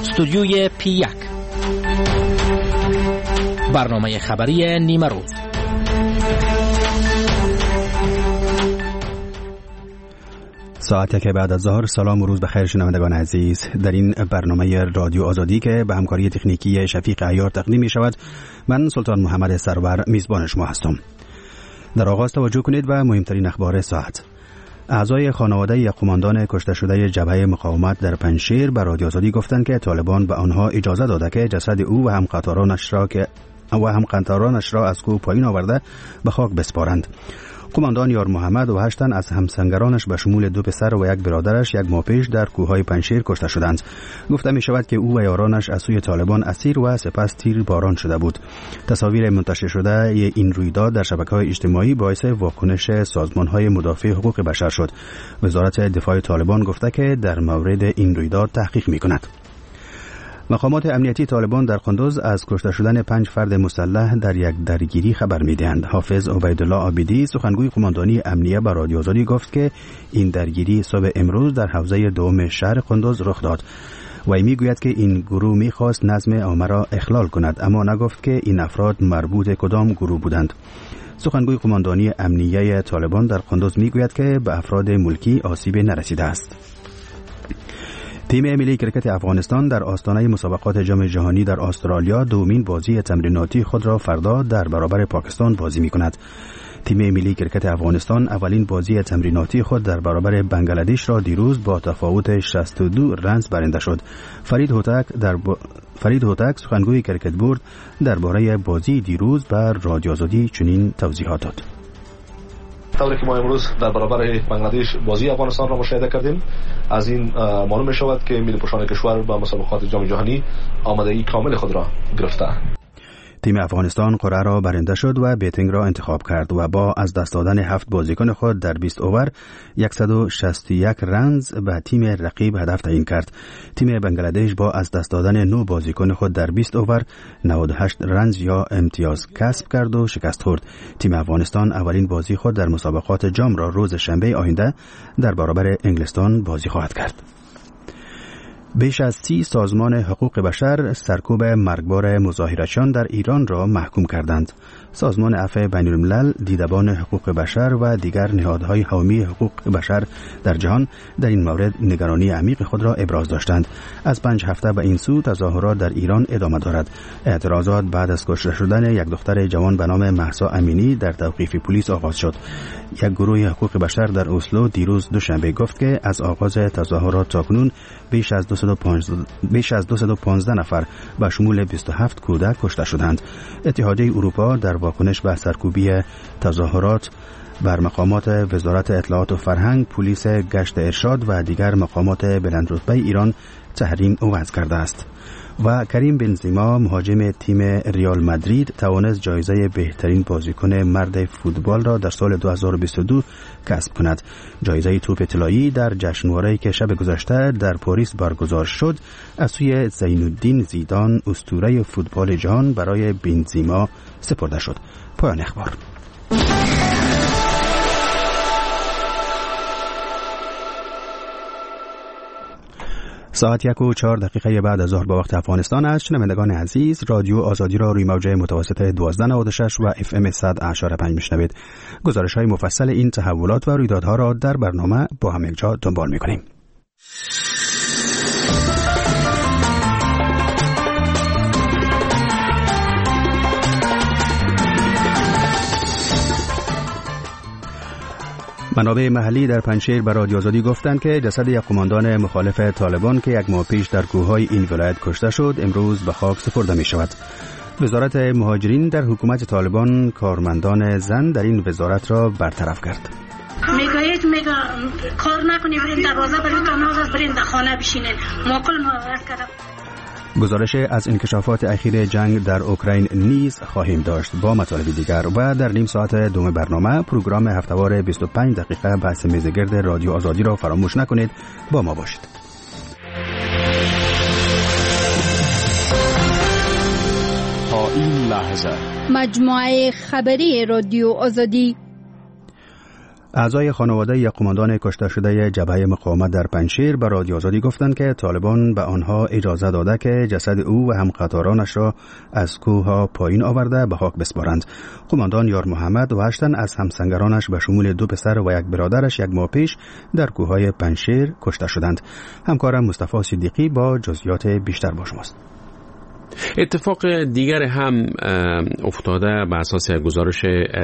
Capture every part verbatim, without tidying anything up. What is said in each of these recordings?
استودیوی پی یک، برنامه خبری نیمه روز. ساعتی که بعد از ظهر. سلام و روز بخیر شنوندگان عزیز. در این برنامه رادیو آزادی که به همکاری تکنیکی شفیق عیار تقدیم می شود، من سلطان محمد سرور میزبان شما هستم. در آغاز توجه کنید و مهمترین اخبار ساعت. اعضای خانواده یک قماندان کشته شده جبهه مقاومت در پنجشیر به رادیو آزادی گفتند که طالبان به آنها اجازه داده که جسد او و همقطارانش را که و همقطارانش را از کوه پایین آورده به خاک بسپارند. قماندان یار محمد و هشت تن از همسنگرانش به شمول دو پسر و یک برادرش یک ماه پیش در کوههای پنجشیر کشته شدند. گفته می شود که او و یارانش از سوی طالبان اسیر و سپس تیر باران شده بود. تصاویر منتشر شده این رویداد در شبکه‌های اجتماعی باعث واکنش سازمان‌های مدافع حقوق بشر شد. وزارت دفاع طالبان گفته که در مورد این رویداد تحقیق می‌کند. مقامات امنیتی طالبان در قندوز از کشته شدن پنج فرد مسلح در یک درگیری خبر می‌دهند. حافظ عبیدالله عابدی سخنگوی قماندانی امنیه به رادیو آزادی گفت که این درگیری صبح امروز در حوزه دوم شهر قندوز رخ داد. وی میگوید که این گروه می‌خواست نظم عامه را اخلال کند، اما نگفت که این افراد مربوط کدام گروه بودند. سخنگوی قماندانی امنیه طالبان در قندوز میگوید که به افراد ملکی آسیب نرسیده است. تیم ملی کرکت افغانستان در آستانه مسابقات جام جهانی در استرالیا دومین بازی تمریناتی خود را فردا در برابر پاکستان بازی می‌کند. تیم ملی کرکت افغانستان اولین بازی تمریناتی خود در برابر بنگلادش را دیروز با تفاوت شصت و دو رنز برنده شد. فرید هوتک در ب... فرید هوتک سخنگوی کرکت بورد درباره بازی دیروز بر رادیو آزادی چنین توضیحات داد. طوری که ما امروز در برابر بنگلادش بازی افغانستان را مشاهده کردیم، از این معلوم می شود که ملی پوشان کشور با مسابقات جام جهانی آمادگی کامل خود را گرفته. تیم افغانستان قرعه را برنده شد و بیتینگ را انتخاب کرد و با از دست دادن هفت بازیکن خود در بیست اوور صد و شصت و یک رنز به تیم رقیب هدف تعیین کرد. تیم بنگلادش با از دست دادن نه بازیکن خود در بیست اوور نود و هشت رنز یا امتیاز کسب کرد و شکست خورد. تیم افغانستان اولین بازی خود در مسابقات جام را روز شنبه آینده در برابر انگلستان بازی خواهد کرد. بیش از سی سازمان حقوق بشر سرکوب مرگبار مظاهرچیان در ایران را محکوم کردند. سازمان عفو بین‌الملل، دیدبان حقوق بشر و دیگر نهادهای حامی حقوق بشر در جهان در این مورد نگرانی عمیق خود را ابراز داشتند. از پنج هفته به این سو تظاهرات در ایران ادامه دارد. اعتراضات بعد از کشته شدن یک دختر جوان به نام مهسا امینی در توقیف پلیس آغاز شد. یک گروه حقوق بشر در اسلو دیروز دوشنبه گفت که از آغاز تظاهرات تاکنون بیش از دویست و پانزده نفر به شمول بیست و هفت کودک کشته شدند. اتحادیه اروپا در واکنش به سرکوبی تظاهرات بر مقامات وزارت اطلاعات و فرهنگ، پلیس گشت ارشاد و دیگر مقامات بلندرتبه ایران تحریم وضع کرده است. و کریم بنزما مهاجم تیم ریال مادرید توانست جایزه بهترین بازیکن مرد فوتبال را در سال دو هزار و بیست و دو کسب کند. جایزه توپ طلایی در جشنواره‌ای که شب گذشته در پاریس برگزار شد از سوی زین‌الدین زیدان اسطوره فوتبال جهان برای بنزما سپرده شد. پایان اخبار. ساعت یک و چهار دقیقه بعد از ظهر با وقت افغانستان است. شنوندگان عزیز، رادیو آزادی را روی موج متوسط دوازده نود و شش و اف ام صد و هشت و پنج میشنوید. گزارش های مفصل این تحولات و رویدادها را در برنامه با هم یکجا دنبال میکنیم. منابع محلی در پنجشیر به رادیو آزادی گفتند که جسد یک قماندان مخالف طالبان که یک ماه پیش در کوههای این ولایت کشته شد امروز به خاک سپرده می شود. وزارت مهاجرین در حکومت طالبان کارمندان زن در این وزارت را برطرف کرد. میگوید میگه کار نکنید، برین دروازه برین تا برین در خانه بشینین. موکل ما عرض کردم. گزارش از انکشافات اخیر جنگ در اوکراین نیز خواهیم داشت با مطالب دیگر و در نیم ساعت دوم برنامه پروگرام هفته‌وار بیست و پنج دقیقه بحث میزگرد رادیو آزادی را فراموش نکنید. با ما باشید. تا این لحظه مجموعه خبری رادیو آزادی. اعضای خانواده یک قماندان کشته شده جبهه مقاومت در پنجشیر به رادیو آزادی گفتند که طالبان به آنها اجازه داده که جسد او و همقطارانش را از کوه پایین آورده به خاک بسپارند. قماندان یار محمد و هشت تن از همسنگرانش به شمول دو پسر و یک برادرش یک ماه پیش در کوههای پنجشیر کشته شدند. همکارم مصطفی صدیقی با جزئیات بیشتر با شماست. اتفاق دیگر هم افتاده. به اساس گزارش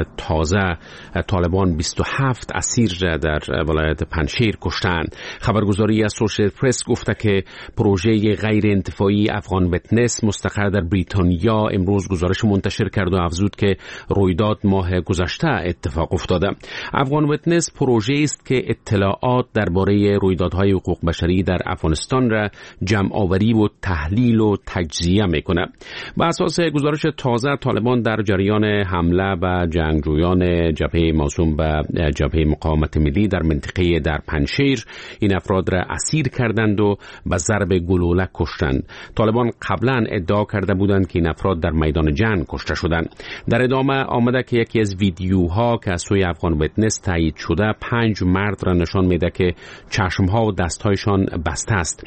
تازه طالبان بیست و هفت اسیر در ولایت پنجشیر کشتند. خبرگزاری اسوشییتد پرس گفته که پروژه غیر انتفاعی افغان ویتنس مستقر در بریتانیا امروز گزارش منتشر کرد و افزود که رویداد ماه گذشته اتفاق افتاده. افغان ویتنس پروژه است که اطلاعات درباره رویدادهای حقوق بشری در افغانستان را جمع آوری و تحلیل و تجزیه میکنه. با اساس گزارش تازه طالبان در جریان حمله به جنگجویان جبهه موسوم به جبهه مقاومت ملی در منطقه در پنجشیر این افراد را اسیر کردند و به ضرب گلوله کشتند. طالبان قبلا ادعا کرده بودند که این افراد در میدان جنگ کشته شدند. در ادامه آمده که یکی از ویدیوها که از سوی افغان ویتنس تایید شده پنج مرد را نشان میده که چشمها و دستهایشان بسته است.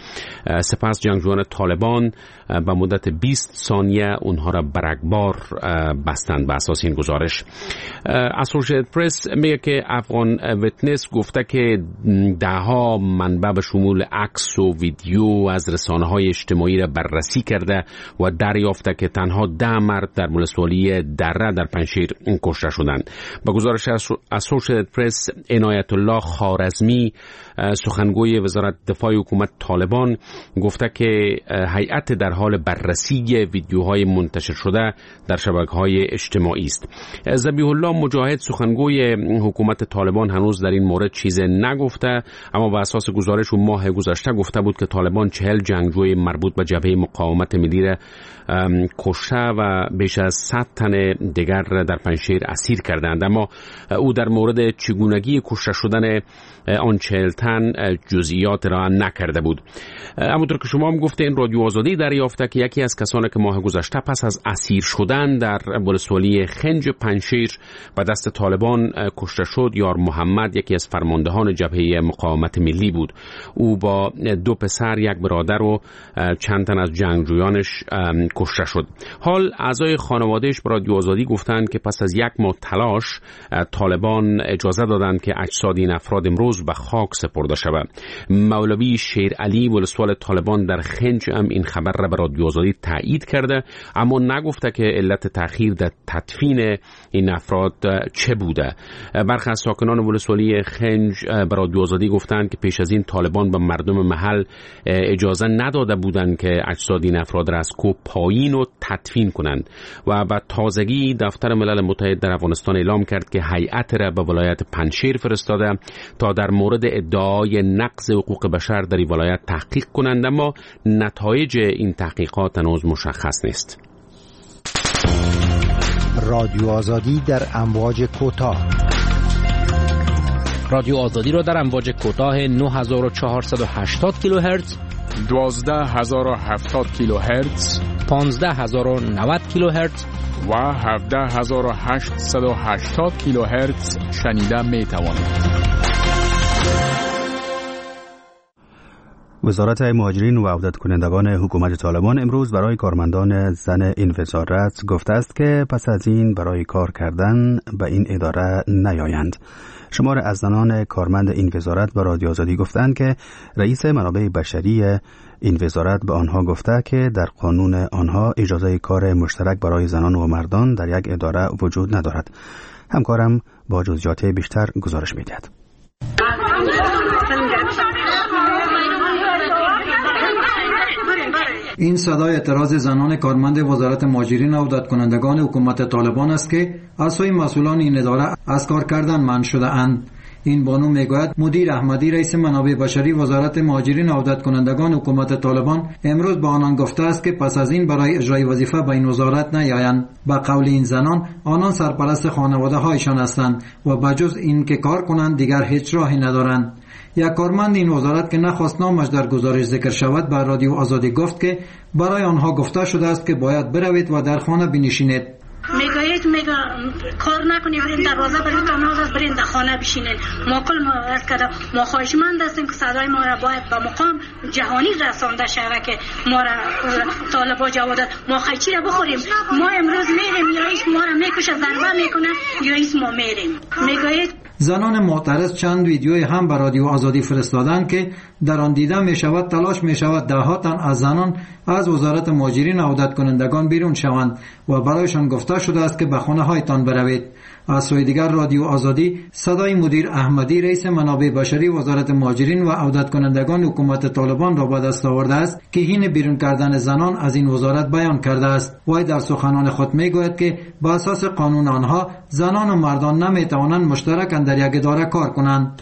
سپس جنگجویان طالبان به مدت بیست ثانیه اونها را برگبار بستند. به اساس این گزارش اسوشییتد پرس میگه که افغان ویتنس گفته که دهها منبع به شمول عکس و ویدیو از رسانه‌های اجتماعی را بررسی کرده و دریافته که تنها ده مرد در ولسوالی دره در پنجشیر کشته شدند. با گزارش اسوشییتد پرس عنایت الله خوارزمی سخنگوی وزارت دفاع حکومت طالبان گفته که هیئت در حال بررسی ویدیوهای منتشر شده در شبکه‌های اجتماعی است. ذبیح الله مجاهد سخنگوی حکومت طالبان هنوز در این مورد چیز نگفته، اما بر اساس گزارش او ماه گذشته گفته بود که طالبان چهل جنگجوی مربوط به جبهه مقاومت ملی را کشته و بیش از صد تن دیگر در پنجشیر اسیر کردند. اما او در مورد چگونگی کشته شدن آن چهل تن جزئیات را نکرده بود. همونطور که شما هم گفتین رادیو آزادی دریافته که یکی از کسانی که ماه گذشته پس از اسیر شدن در ولسوالی خنج پنجشیر به دست طالبان کشته شد یار محمد یکی از فرماندهان جبهه مقاومت ملی بود. او با دو پسر یک برادر و چند تن از جنگجویانش کشته شد. حال اعضای خانوادهش به رادیو آزادی گفتند که پس از یک ماه تلاش طالبان اجازه دادند که اجساد این افراد امروز به خاک سپرده شود. مولوی شیر علی ولسوال طالبان در خنج هم این خبر را به رادیو آزادی تایید کرده، اما نگفته که علت تأخیر در تدفین این افراد چه بوده. برخی از ساکنان ولسوالی خنج به رادیو آزادی گفتند که پیش از این طالبان به مردم محل اجازه نداده بودند که اجساد این افراد را از کوه پایین و تدفین کنند و بعد تازگی دفتر ملل متحد در افغانستان اعلام کرد که هیئت را به ولایت پنجشیر فرستاده تا در مورد ادعای نقض حقوق بشر در این ولایت تحقیق کنند، اما نتایج این تحقیقات هنوز مشخص نیست. رادیو آزادی در امواج کوتاه. رادیو آزادی را در امواج کوتاه نه هزار و چهارصد و هشتاد کیلوهرتز، دوازده هزار و هفتاد کیلوهرتز، پانزده هزار و نود کیلوهرتز و هفده هزار و هشتصد و هشتاد کیلوهرتز شنیده می توانید. وزارت مهاجرین و عودت کنندگان حکومت طالبان امروز برای کارمندان زن این وزارت گفته است که پس از این برای کار کردن به این اداره نیایند. شمار از زنان کارمند این وزارت به رادیو آزادی گفتند که رئیس منابع بشری این وزارت به آنها گفته که در قانون آنها اجازه کار مشترک برای زنان و مردان در یک اداره وجود ندارد. همکارم با جزئیات بیشتر گزارش می‌دهد. این صدای اعتراض زنان کارمند وزارت مهاجرین و عودت کنندگان حکومت طالبان است که از سوی مسئولان این اداره از کار کردن منع شده اند. این بانو میگوید مدیر احمدی رئیس منابع بشری وزارت مهاجرین و عودت کنندگان حکومت طالبان امروز به آنان گفته است که پس از این برای اجرای وظیفه به این وزارت نیایند. به قول این زنان آنان سرپرست خانواده هایشان هستند و بجز این که کار کنند دیگر هیچ راهی ندارند. یک کارمند این وزارت که نخواست نامش در گزارش ذکر شود به رادیو آزادی گفت که برای آنها گفته شده است که باید بروید و در خانه بنشینید. میگوید میگه کار نکنید برین دروازه برین تا ناز است برین در خانه بشینین. ما کل ما از کده ما خواهشمند هستیم که صدای ما را باید به مقام جهانی رسانده شود که ما را طالبا جواد ما خیچی را بخوریم. ما امروز میریم یا ایش ما را میکشه ضربه میکنه یا ایش ما میریم. میگوید زنان معترض چند ویدیوی هم به رادیو آزادی فرستادند که در آن دیده می شود تلاش می شود ده ها تن از زنان از وزارت مهاجرین عودت کنندگان بیرون شوند و برایشان گفته شده است که به خانه هایتان بروید. از سوی دیگر رادیو آزادی صدای مدیر احمدی رئیس منابع بشری وزارت مهاجرین و عودت کنندگان حکومت طالبان را به دست آورده است که حین بیرون کردن زنان از این وزارت بیان کرده است. وی در سخنان خود می گوید که با اساس قانون آنها زنان و مردان نمی توانند مشترکاً در یک اداره کار کنند.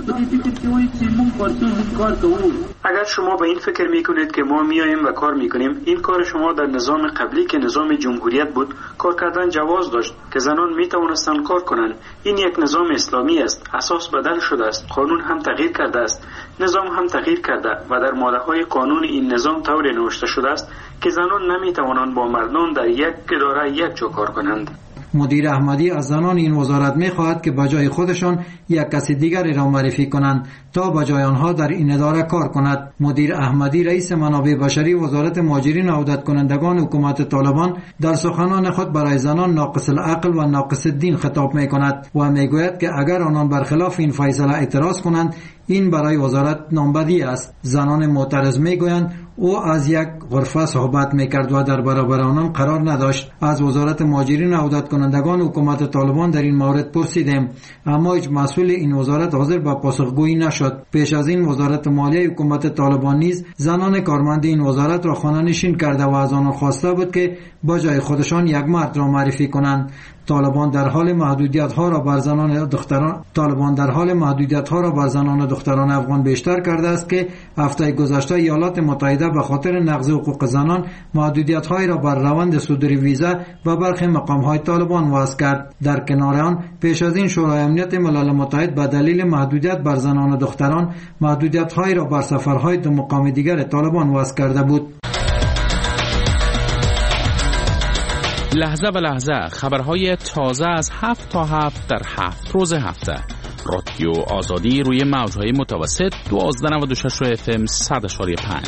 اگر شما به این فکر میکنید که ما میاییم و کار میکنیم، این کار شما در نظام قبلی که نظام جمهوریت بود کار کردن جواز داشت که زنان میتوانستند کار کنند. این یک نظام اسلامی است، اساس بدل شده است، قانون هم تغییر کرده است، نظام هم تغییر کرده و در ماده‌های قانون این نظام طوری نوشته شده است که زنان نمیتوانند با مردان در یک اداره یک جا کار کنند. مدیر احمدی از زنان این وزارت می خواهد که بجای خودشان یک کسی دیگری را معرفی کنند تا بجای آنها در این اداره کار کند. مدیر احمدی رئیس منابع بشری وزارت مهاجرین و عودت کنندگان حکومت طالبان در سخنان خود برای زنان ناقص العقل و ناقص الدین خطاب می کند و می گوید که اگر آنان برخلاف این فیصله اعتراض کنند این برای وزارت نامبدی است. زنان معترض می گویند او از یک غرفه صحبت میکرد و در برابر آنان قرار نداشت. از وزارت مهاجرین و عودت کنندگان حکومت طالبان در این مورد پرسیدیم اما هیچ مسئول این وزارت حاضر به پاسخگویی نشد. پیش از این وزارت مالیه حکومت طالبان نیز زنان کارمند این وزارت را خانه نشین کرده و از آنان خواسته بود که با جای خودشان یک مرد را معرفی کنند. طالبان در حال محدودیت ها را بر زنان دختران طالبان در حال محدودیت ها را بر زنان دختران افغان بیشتر کرده است که هفته گذشته ایالات متحده به خاطر نقض حقوق زنان محدودیت های را بر روند صدور ویزا و برخی مقام های طالبان وضع کرد. در کنار آن پیش از این شورای امنیت ملل متحد به دلیل محدودیت بر زنان و دختران محدودیت های را بر سفرهای دو مقام دیگر طالبان وضع کرده بود. لحظه به لحظه خبرهای تازه از هفت تا هفت در هفت روز هفته. رادیو آزادی روی موجهای متوسط دوازده نود و شش اف ام صد اشاری پنج.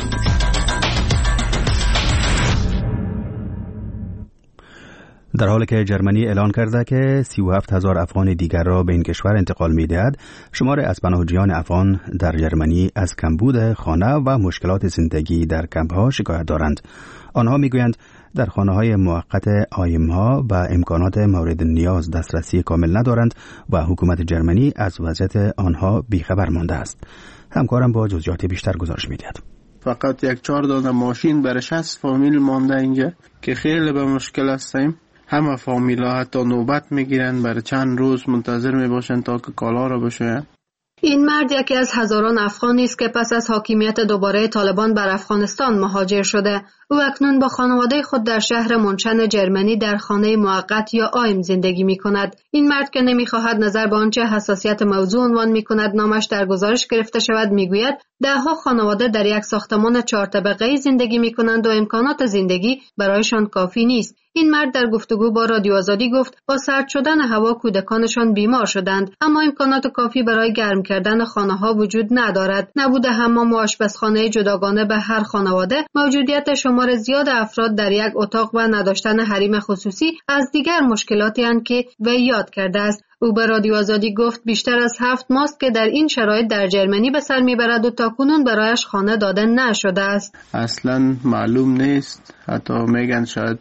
در حالی که جرمنی اعلان کرده که سی و هفت هزار افغان دیگر را به این کشور انتقال می‌دهد، شمار از پناهجویان افغان در جرمنی از کمبود خانه و مشکلات زندگی در کمپ‌ها شکایت دارند. آنها می‌گویند در خانه‌های موقت آیم‌ها به امکانات مورد نیاز دسترسی کامل ندارند و حکومت جرمنی از وضعیت آنها بیخبر مانده است. همکارم با جزئیات بیشتر گزارش می‌دهد. فقط یک چهار دانه ماشین برای شصت فامیل مانده اینجا که خیلی به مشکل هستیم. همه فامیلا حتی نوبت میگیرن، برای چند روز منتظر میباشن تا که کالا را بشوین. این مرد یکی از هزاران افغانی است که پس از حاکمیت دوباره طالبان بر افغانستان مهاجر شده. او اکنون با خانواده خود در شهر منشن جرمنی در خانه موقت یا آیم زندگی می کند. این مرد که نمی خواهد نظر به آنچه حساسیت موضوع عنوان می کند نامش در گزارش گرفته شود می گوید ده ها خانواده در یک ساختمان چهار طبقه‌ای زندگی می کنند و امکانات زندگی برایشان کافی نیست. این مرد در گفتگو با رادیو آزادی گفت با سرد شدن هوا کودکانشان بیمار شدند، اما امکانات کافی برای گرم کردن خانه ها وجود ندارد. نبود حمام و آشپزخانه جداگانه به هر خانواده، موجودیت شمار زیاد افراد در یک اتاق و نداشتن حریم خصوصی از دیگر مشکلاتی اند که وی یاد کرده است. او به رادیو آزادی گفت بیشتر از هفت ماست که در این شرایط در جرمنی به سر میبرد و تاکنون برایش خانه داده نشده است. اصلا معلوم نیست، حتی میگن شاید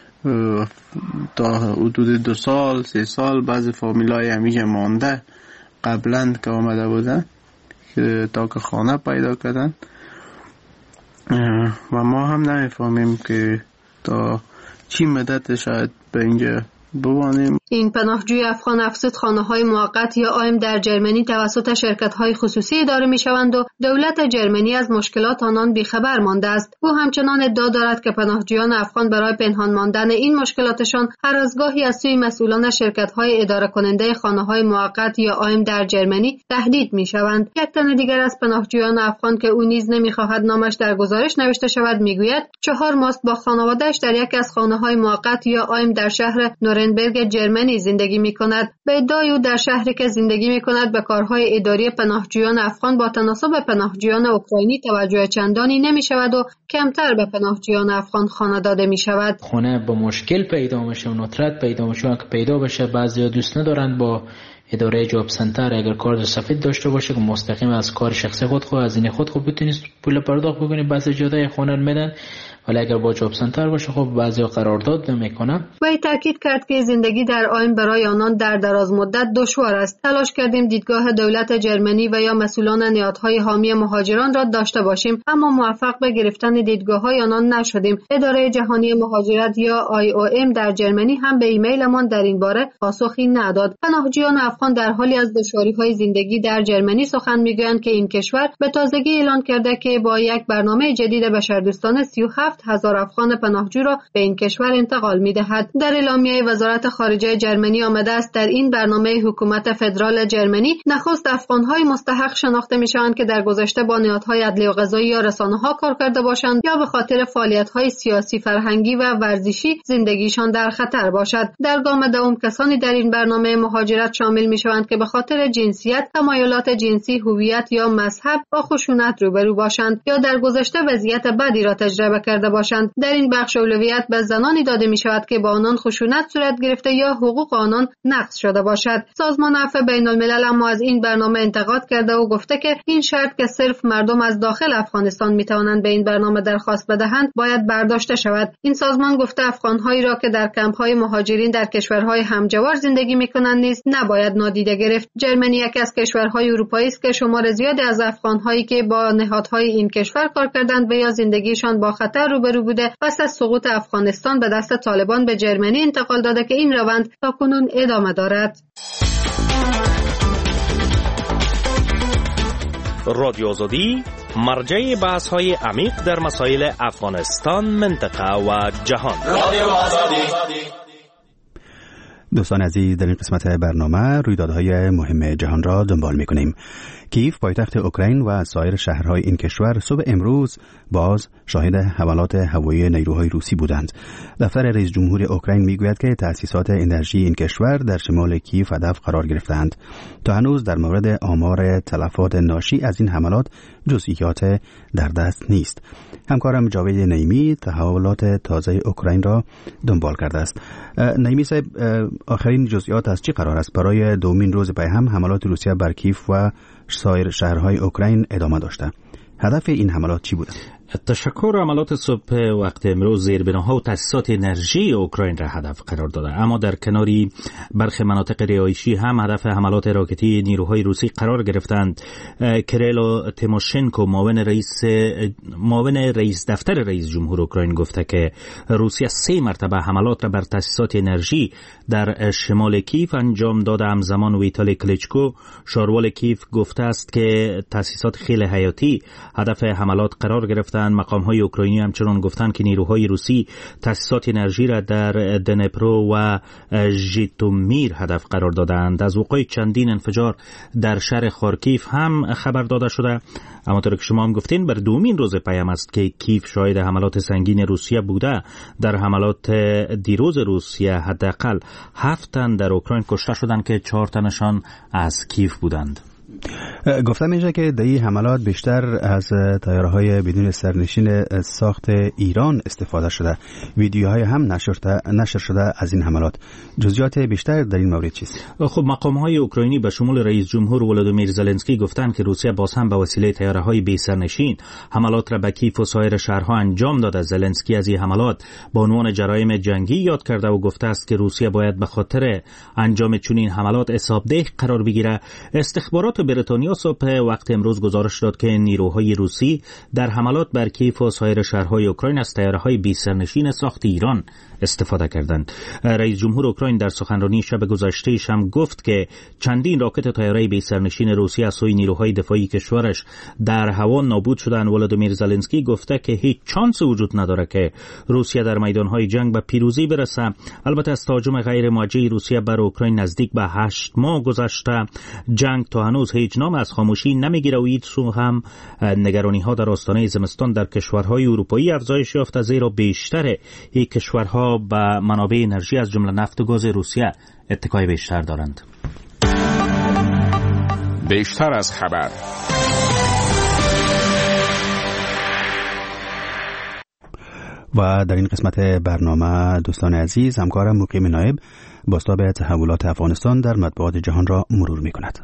تا حدود دو سال سه سال بعضی فامیلای همیشه مانده قبلا که آمده بودن که تا که خانه پیدا کردن و ما هم نمیفهمیم که تا چی مدت شاید به اینجا بوانیم. این پناهجوی افغان افزود خانه‌های موقت یا آیم در جرمنی توسط شرکت‌های خصوصی اداره می‌شوند و دولت جرمنی از مشکلات آنان بیخبر مانده است. او همچنان ادعا دارد که پناهجویان افغان برای پنهان ماندن این مشکلاتشان هر از گاهی از سوی مسئولان شرکت‌های اداره کننده خانه‌های موقت یا آیم در جرمنی تهدید می‌شوند. یک تن دیگر از پناهجویان افغان که او نیز نمی‌خواهد نامش در گزارش نوشته شود می‌گوید چهار ماه با خانواده‌اش در یک از خانه‌های موقت یا آیم در شهر نورنبرگ جرمنی زندگی می‌کند. به ادعای او در شهری که زندگی می‌کند به کارهای اداری پناهجویان افغان با تناسب پناهجویان اوکراینی توجه چندانی نمی‌شود و کمتر به پناهجویان افغان خانه داده می‌شود. خانه با مشکل پیدا میشه و ندرت پیدا میشه که پیدا بشه. بعضیا دوست ندارن با اداره جاب سنتر اگر کارت سفید داشته باشه که مستقیم از کار شخصی خود خود از این خود خود بتونید پول پرداخت بکنید. بعضی جاهای خانه میدن ولی اگر با جاب سنتر باشه خب بعضیا قرارداد نمیکنن. و تاکید کرد که زندگی در آیم برای آنان در دراز مدت دشوار است. تلاش کردیم دیدگاه دولت جرمنی و یا مسئولان نهادهای حامی مهاجران را داشته باشیم اما موفق به گرفتن دیدگاه‌های آنان نشدیم. اداره جهانی مهاجرت یا آی او ام در جرمنی هم به ایمیلمان در این باره پاسخی نداد. پناهجویان افغان در حالی از دشواری‌های زندگی در جرمنی سخن می‌گویند که این کشور به تازگی اعلان کرده که با یک برنامه جدید بشردوستانه سی و هفت هزار افغان پناهجو را به این کشور انتقال می‌دهد. در اعلامیه وزارت خارجه جرمنی آمده است در این برنامه حکومت فدرال جرمنی نخست افغان‌های مستحق شناخته می‌شوند که در گذشته با نهادهای عدلی و قضایی یا رسانه‌ها کار کرده باشند یا به خاطر فعالیت‌های سیاسی، فرهنگی و ورزشی زندگیشان در خطر باشد. در گام دوم کسانی در این برنامه مهاجرت شامل می‌شوند که به خاطر جنسیت، تمایلات جنسی، هویت یا مذهب با خشونت روبرو باشند یا در گذشته وضعیت بدی را تجربه کرده باشند. در این بخش اولویت به زنانی داده می‌شود که با آنان خشونت صورت گرفته یا حقوق آنان نقض شده باشد. سازمان عفو بین‌الملل اما از این برنامه انتقاد کرده و گفته که این شرط که صرف مردم از داخل افغانستان می‌توانند به این برنامه درخواست بدهند باید برداشته شود. این سازمان گفته افغان‌هایی را که در کمپ‌های مهاجرین در کشورهای همجوار زندگی می‌کنند نیز نباید نادیده گرفت. جرمنی یکی از کشورهای اروپایی است که شمار زیادی از افغان‌هایی که با نهادهای این کشور کار کردند و یا زندگیشان با خطر روبرو بوده پس از سقوط افغانستان به دست طالبان به جرمنی انتقال داده که این روند تاکنون ادامه دارد. رادیو آزادی مرجع بحث‌های عمیق در مسائل افغانستان، منطقه و جهان. رادیو آزادی. دوستان عزیز، در این قسمت برنامه رویدادهای مهم جهان را دنبال می‌کنیم. کیف پایتخت اوکراین و سایر شهرهای این کشور صبح امروز باز شاهد حملات هوایی نیروهای روسی بودند. دفتر رئیس جمهور اوکراین میگوید که تأسیسات انرژی این کشور در شمال کیف هدف قرار گرفتند. تا هنوز در مورد آمار تلفات ناشی از این حملات جزئیات در دست نیست. همکارم جاوید نعیمی تحولات تازه اوکراین را دنبال کرده است. نعیمی صاحب، آخرین جزئیات از چی قرار است؟ برای دومین روز پی هم حملات روسیه بر کیف و سایر شهرهای اوکراین ادامه داشته. هدف این حملات چی بود؟ تشکر. عملات صبح وقت امروز زیربناها و تأسیسات انرژی اوکراین را هدف قرار داده، اما در کناری برخی مناطق رهایشی هم هدف حملات راکتی نیروهای روسی قرار گرفتند. کریلو تیموشنکو معاون رئیس معاون رئیس دفتر رئیس جمهور اوکراین گفته که روسیه سه مرتبه حملات را بر تأسیسات انرژی در شمال کیف انجام داده. همزمان ویتالی کلیچکو شاروال کیف گفته است که تأسیسات خیلی حیاتی هدف حملات قرار گرفتند. مقام‌های اوکراینی همچنان گفتند که نیروهای روسی تأسیسات انرژی را در دنپرو و ژیتومیر هدف قرار دادند. از وقوع چندین انفجار در شهر خارکیف هم خبر داده شده. اما طور که شما هم گفتین بر دومین روز پیام است که کیف شاهد حملات سنگین روسیه بوده. در حملات دیروز روسیه حداقل هفت تن در اوکراین کشته شدند که چهار تنشان از کیف بودند. گفته میشه که در این حملات بیشتر از طیاره‌های بدون سرنشین ساخت ایران استفاده شده. ویدیوهای هم نشر شده از این حملات. جزئیات بیشتر در این مورد چیست؟ خب مقام‌های اوکراینی به شمول رئیس جمهور ولادیمیر زلنسکی گفتند که روسیه باز هم به وسیله طیاره‌های بی سرنشین حملات را به کیف و سایر شهرها انجام داده. زلنسکی از این حملات به عنوان جرایم جنگی یاد کرده و گفته است که روسیه باید به خاطر انجام چنین حملات حسابدهی قرار بگیره. استخبارات بریتانیا صبح وقت امروز گزارش داد که نیروهای روسی در حملات بر کیف و سایر شهرهای اوکراین از طیاره‌های بی سرنشین ساخت ایران استفاده کردند. رئیس جمهور اوکراین در سخنرانی شب گذشته‌اش هم گفت که چندین راکت طیاره بی سرنشین روسی از سوی نیروهای دفاعی کشورش در هوا نابود شدند. ولادیمیر زلنسکی گفته که هیچ چانسی وجود نداره که روسیه در میدانهای جنگ به پیروزی برسه. البته از تهاجم غیر موجه روسیه بر اوکراین نزدیک به هشت ماه گذشته، جنگ تا هنوز هیچ نام از خاموشی نمیگیره و این سو هم نگرانی ها در آستانه زمستان در کشورهای اروپایی افزایش یافته، زیرا بیشتر این کشورها به منابع انرژی از جمله نفت و گاز روسیه اتکای بیشتر دارند. بیشتر از خبر. و در این قسمت برنامه دوستان عزیز، همکارم مقیم نایب بازتاب تحولات افغانستان در مطبوعات جهان را مرور می کند.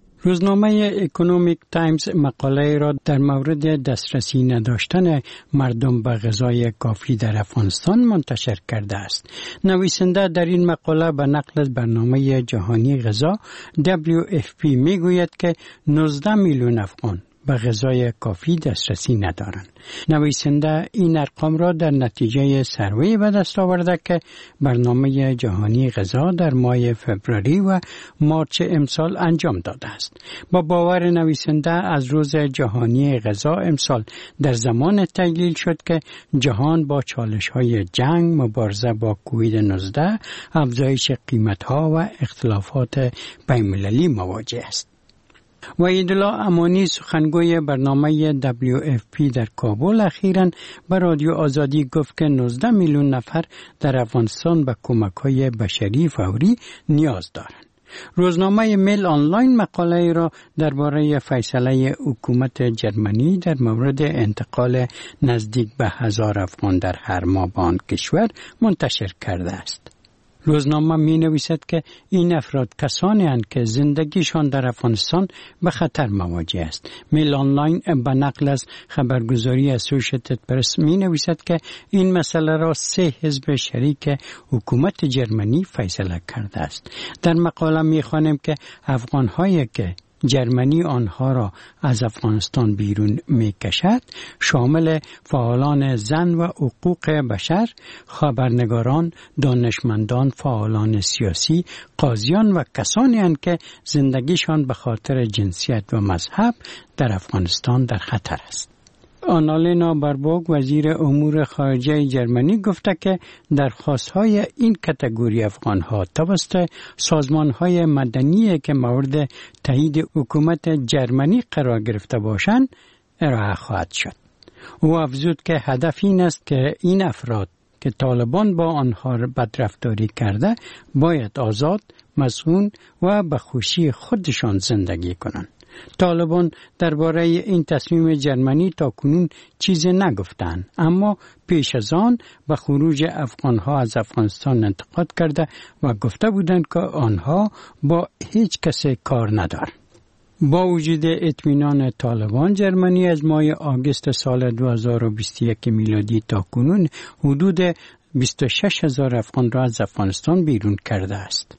روزنامه اکونومیک تایمز مقاله را در مورد دسترسی نداشتن مردم به غذای کافی در افغانستان منتشر کرده است. نویسنده در این مقاله به نقل از برنامه جهانی غذا دبلیو اف پی می گوید که نوزده میلیون افغان به غذای کافی دسترسی ندارند. نویسنده این ارقام را در نتیجه سروی به دست آورده که برنامه جهانی غذا در ماه فوریه و مارچ امسال انجام داده است. با باور نویسنده از روز جهانی غذا امسال در زمان تحلیل شد که جهان با چالش‌های جنگ، مبارزه با کووید نوزده، افزایش قیمت‌ها و اختلافات بین‌المللی مواجه است. وحیدالله امانی سخنگوی برنامه دبلیو اف پی در کابل اخیراً به رادیو آزادی گفت که نوزده میلیون نفر در افغانستان به کمک‌های بشری فوری نیاز دارند. روزنامه میل آنلاین مقاله را درباره فیصله حکومت جرمنی در مورد انتقال نزدیک به هزار افغان در هر ماه به آن کشور منتشر کرده است. روزنامه می نویسد که این افراد کسانی هستند که زندگیشان در افغانستان به خطر مواجه است. میل آنلاین به نقل از خبرگزاری اسوشییتد پرس می نویسد که این مسئله را سه حزب شریک حکومت جرمنی فیصله کرده است. در مقاله می خوانیم که افغان‌هایی که جرمنی آنها را از افغانستان بیرون می کشد شامل فعالان زن و حقوق بشر، خبرنگاران، دانشمندان، فعالان سیاسی، قاضیان و کسانی هستند که زندگیشان به خاطر جنسیت و مذهب در افغانستان در خطر است. آنالینا بربوگ وزیر امور خارجه جرمنی گفته که درخواست‌های این کاتگوری افغان‌ها توسط سازمان‌های مدنی که مورد تایید حکومت جرمنی قرار گرفته باشند ارائه خواهد شد. او افزود که هدف این است که این افراد که طالبان با آنها بدرفتاری کرده باید آزاد، مسئول و به خوشی خودشان زندگی کنند. طالبان درباره این تصمیم جرمنی تا کنون چیزی نگفتند، اما پیش از آن به خروج افغانها از افغانستان انتقاد کرده و گفته بودند که آنها با هیچ کسی کار ندارند. با وجود اطمینان طالبان، جرمنی از ماه آگوست سال دو هزار و بیست و یک میلادی تا کنون حدود بیست و شش هزار افغان را از افغانستان بیرون کرده است.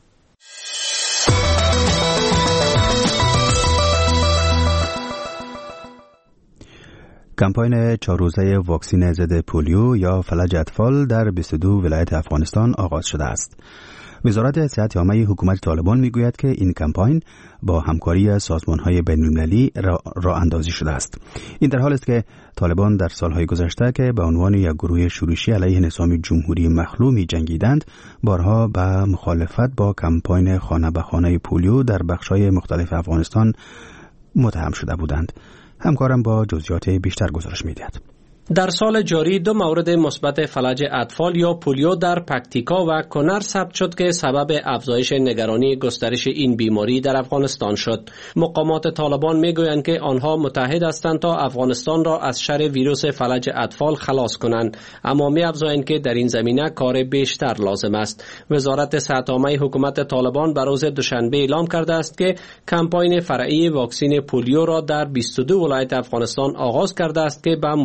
کمپاین چهار روزه واکسین ضد پولیو یا فلج اطفال در بیست و دو ولایت افغانستان آغاز شده است. وزارت صحت عامه حکومت طالبان میگوید که این کمپاین با همکاری سازمان‌های بین‌المللی راه اندازی شده است. این در حالی است که طالبان در سالهای گذشته که به عنوان یک گروه شورشی علیه نظام جمهوری مخلوع می‌جنگیدند، بارها به مخالفت با کمپاین خانه به خانه پولیو در بخش‌های مختلف افغانستان متهم شده بودند. همکارم با جزئیات بیشتر گزارش می‌دهد. در سال جاری دو مورد مثبت فلج اطفال یا پولیو در پکتیکا و کنر ثبت شد که سبب افزایش نگرانی گسترش این بیماری در افغانستان شد. مقامات طالبان میگویند که آنها متحد هستند تا افغانستان را از شر ویروس فلج اطفال خلاص کنند، اما می‌افزایند که در این زمینه کار بیشتر لازم است. وزارت صحت عامه حکومت طالبان بر روز دوشنبه اعلام کرده است که کمپاین فرعی واکسین پولیو را در بیست و دو ولایت افغانستان آغاز کرده است که به مدت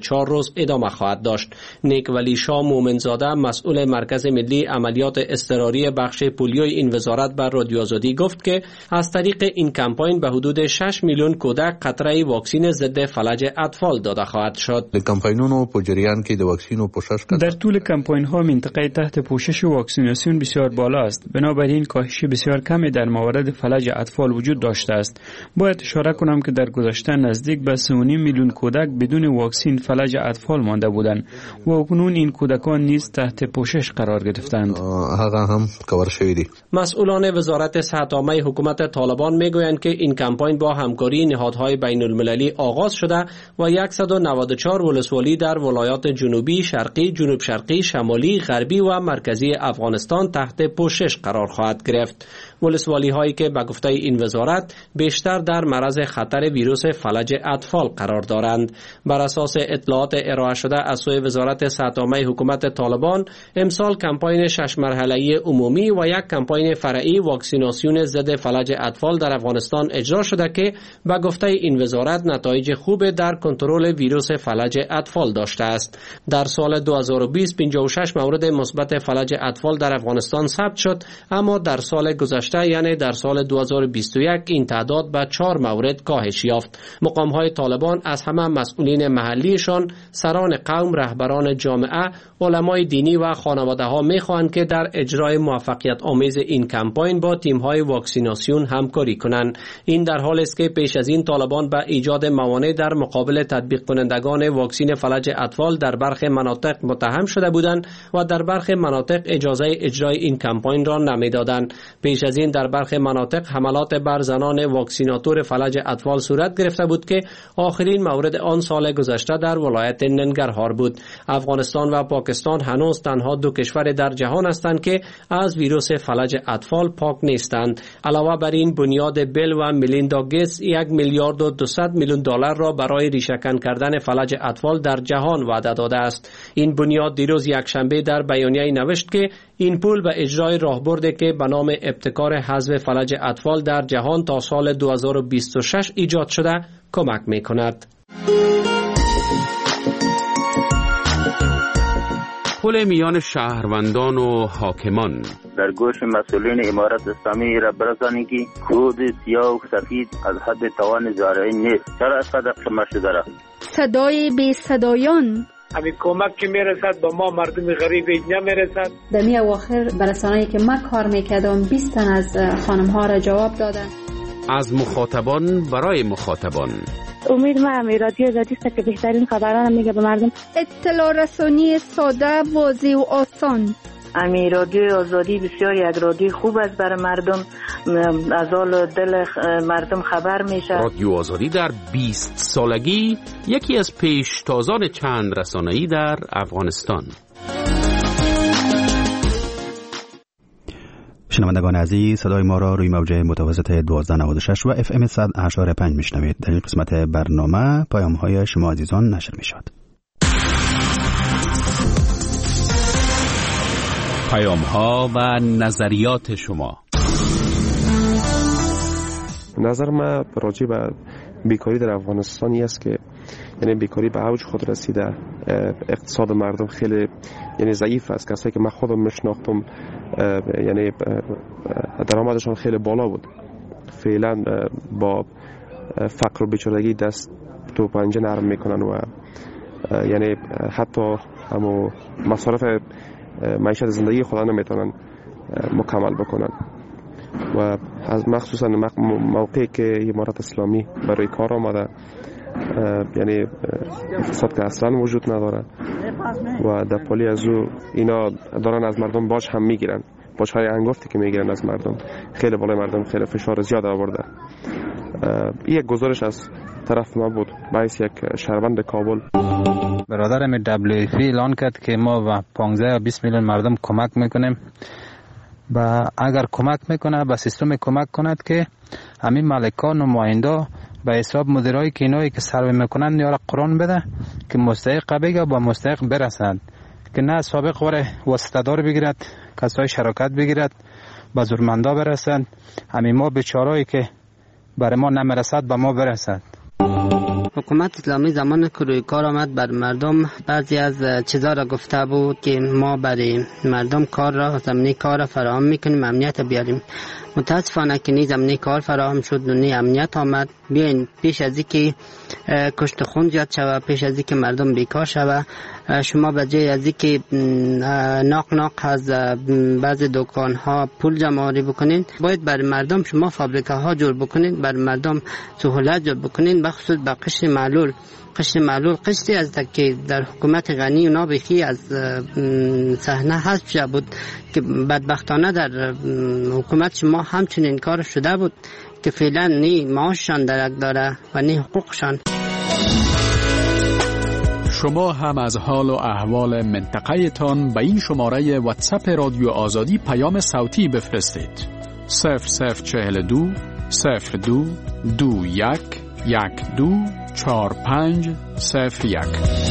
چهار روز ادامه خواهد داشت. نیک ولی شاه مومنزاده مسئول مرکز ملی عملیات اضطراری بخش پولیوی این وزارت بر رادیو آزادی گفت که از طریق این کمپاین به حدود شش میلیون کودک قطره واکسن ضد فلج اطفال داده خواهد شد. کمپاینونو په جریان کې د واکسینو پوشش کړه. در طول کمپاین ها منطقه تحت پوشش واکسیناسیون بسیار بالا است. بنابراین کاهش بسیار کمی در موارد فلج اطفال وجود داشته است. باید اشاره کنم که در گذشته نزدیک به سه و نیم میلیون کودک بدون واکسن فلج اطفال مانده بودند و اکنون این کودکان نیز تحت پوشش قرار گرفتند. هغه هم کور شوی دی. مسئولان وزارت صحت عامه حکومت طالبان میگویند که این کمپاین با همکاری نهادهای بین المللی آغاز شده و صد و نود و چهار ولسوالی در ولایات جنوبی، شرقی، جنوب شرقی، شمالی، غربی و مرکزی افغانستان تحت پوشش قرار خواهد گرفت. ولسوالی هایی که به گفته این وزارت بیشتر در معرض خطر ویروس فلج اطفال قرار دارند. بر اساس اطلاعات ارائه شده از سوی وزارت صحت عامه حکومت طالبان، امسال کمپاین شش مرحله‌ای عمومی و یک کمپاین فرعی واکسیناسیون ضد فلج اطفال در افغانستان اجرا شده که به گفته این وزارت نتایج خوب در کنترل ویروس فلج اطفال داشته است. در سال دو هزار و بیست پنجاه و شش مورد مثبت فلج اطفال در افغانستان ثبت شد، اما در سال گذشته یعنی در سال دو هزار و بیست و یک این تعداد به چهار مورد کاهش یافت. مقام‌های طالبان از همه مسئولین محلیشان، سران قوم، رهبران جامعه، علمای دینی و خانواده‌ها می‌خواهند که در اجرای موفقیت آمیز این کمپاین با تیم‌های واکسیناسیون همکاری کنند. این در حالی است که پیش از این طالبان به ایجاد موانع در مقابل تطبیق کنندگان واکسن فلج اطفال در برخی مناطق متهم شده بودند و در برخی مناطق اجازه اجرای این کمپاین را نمی‌دادند. پیش از این در برخی مناطق حملات بر زنان واکسیناتور فلج اطفال صورت گرفته بود که آخرین مورد آن سال گذشته در ولایت ننگرهار بود. افغانستان و پاکستان هنوز تنها دو کشور در جهان هستند که از ویروس فلج اطفال پاک نیستند. علاوه بر این بنیاد بیل و میلیندا گیتس یک میلیارد و دویست میلیون دلار را برای ریشه‌کن کردن فلج اطفال در جهان وعده داده است. این بنیاد دیروز یکشنبه در بیانیه‌ای نوشت که این پول به اجرای راهبردی که به نام ابتکار حذف فلج اطفال در جهان تا سال دو هزار و بیست و شش ایجاد شده کمک می‌کند. پل میان شهروندان و حاکمان در گوش مسئولین امارت اسلامی را برسانید که کود سیاه و سفید از حد توان زارعین نیست. چرا از قدر شما شده را صدای بی صدایان همین کمک که میرسد با ما مردم غریب نمیرسد. در می اواخر برسانه‌ای که من کار میکردم بیست تن از خانم ها را جواب دادن. از مخاطبان برای مخاطبان. امید ما رادیو آزادی است که بهترین خبران میگه به مردم. اطلاع رسانی ساده، واضح و آسان. امی رادیو آزادی بسیار یک رادیو خوب است برای مردم، از حال دل مردم خبر میشه. رادیو آزادی در بیست سالگی یکی از پیشتازان چند رسانه‌ای در افغانستان. شنوندگان عزیز، صدای ما را روی موج متوسط دوازده نود و شش و اف ام صد و هشت و پنج میشنوید. در این قسمت برنامه پیام های شما عزیزان نشر می شود. پیام ها و نظریات شما. نظر من راجع به بیکاری در افغانستانی است که یعنی بیکاری به اوج خود رسیده، اقتصاد مردم خیلی یعنی ضعیف است. کسایی که من خودم میشناختم یعنی درآمدشان خیلی بالا بود، فعلا با فقر و بیچارگی دست تو پنجه نرم میکنن و یعنی حتی همو مصارف معیشت زندگی خود نمیتونن مکمل بکنن و از مخصوصا موقعی که امارت اسلامی برای کار آمده، یعنی اقتصاد که اصلا وجود نداره و در پالی از او اینا دارن از مردم باج هم میگیرن، باج های انگفتی که میگیرن از مردم خیلی بالای مردم خیلی فشار زیاد آورده. این یک گزارش از طرف ما بود باعث یک شهروند کابل. برادرم دبلیو اف اعلان کرد که ما و پانزده یا بیست میلیون مردم کمک میکنیم و اگر کمک میکنه به سیستم کمک کند که همین مالکان و نماینده به حساب مدیرایی که اینایی که سروی میکنن یا قرآن بده که مستحق بگه با مستحق برسند، که نه سابق وره واسطه‌دار بگیرد، کسای شراکت بگیرد به زورمندا برسند، همین ما بیچارهایی که برای ما نمیرسد به ما برسد. حکومت اسلامی زمان که روی کار آمد بر مردم بعضی از چیزا را گفته بود که ما برای مردم کار را زمینه کار را فراهم میکنیم، امنیت بیاریم. متاسفانه که نی زمینه کار فراهم شد و نی امنیت آمد. بیاین پیش از اینکه کشت خون زیاد شود، پیش از اینکه مردم بیکار شود، شما به جای از اینکه ناق ناق از بعضی دکان ها پول جمع آوری بکنین، باید برای مردم شما فابریکه ها جور بکنین، برای مردم سهولت جور بکنین، بخصوص به قشر معلول. قشر معلول قشری از که در حکومت غنی اونا بخی از صحنه حذف شده بود که بدبختانه در حکومت شما همچنین کار شده بود که فعلا نی معاششان درک داره و نی حقوقشان. شما هم از حال و احوال منطقه تان به این شماره واتساپ رادیو آزادی پیام صوتی بفرستید. صفر صفر چهل دو صفر دو دو یک یک دو چهار پنج صفر یک.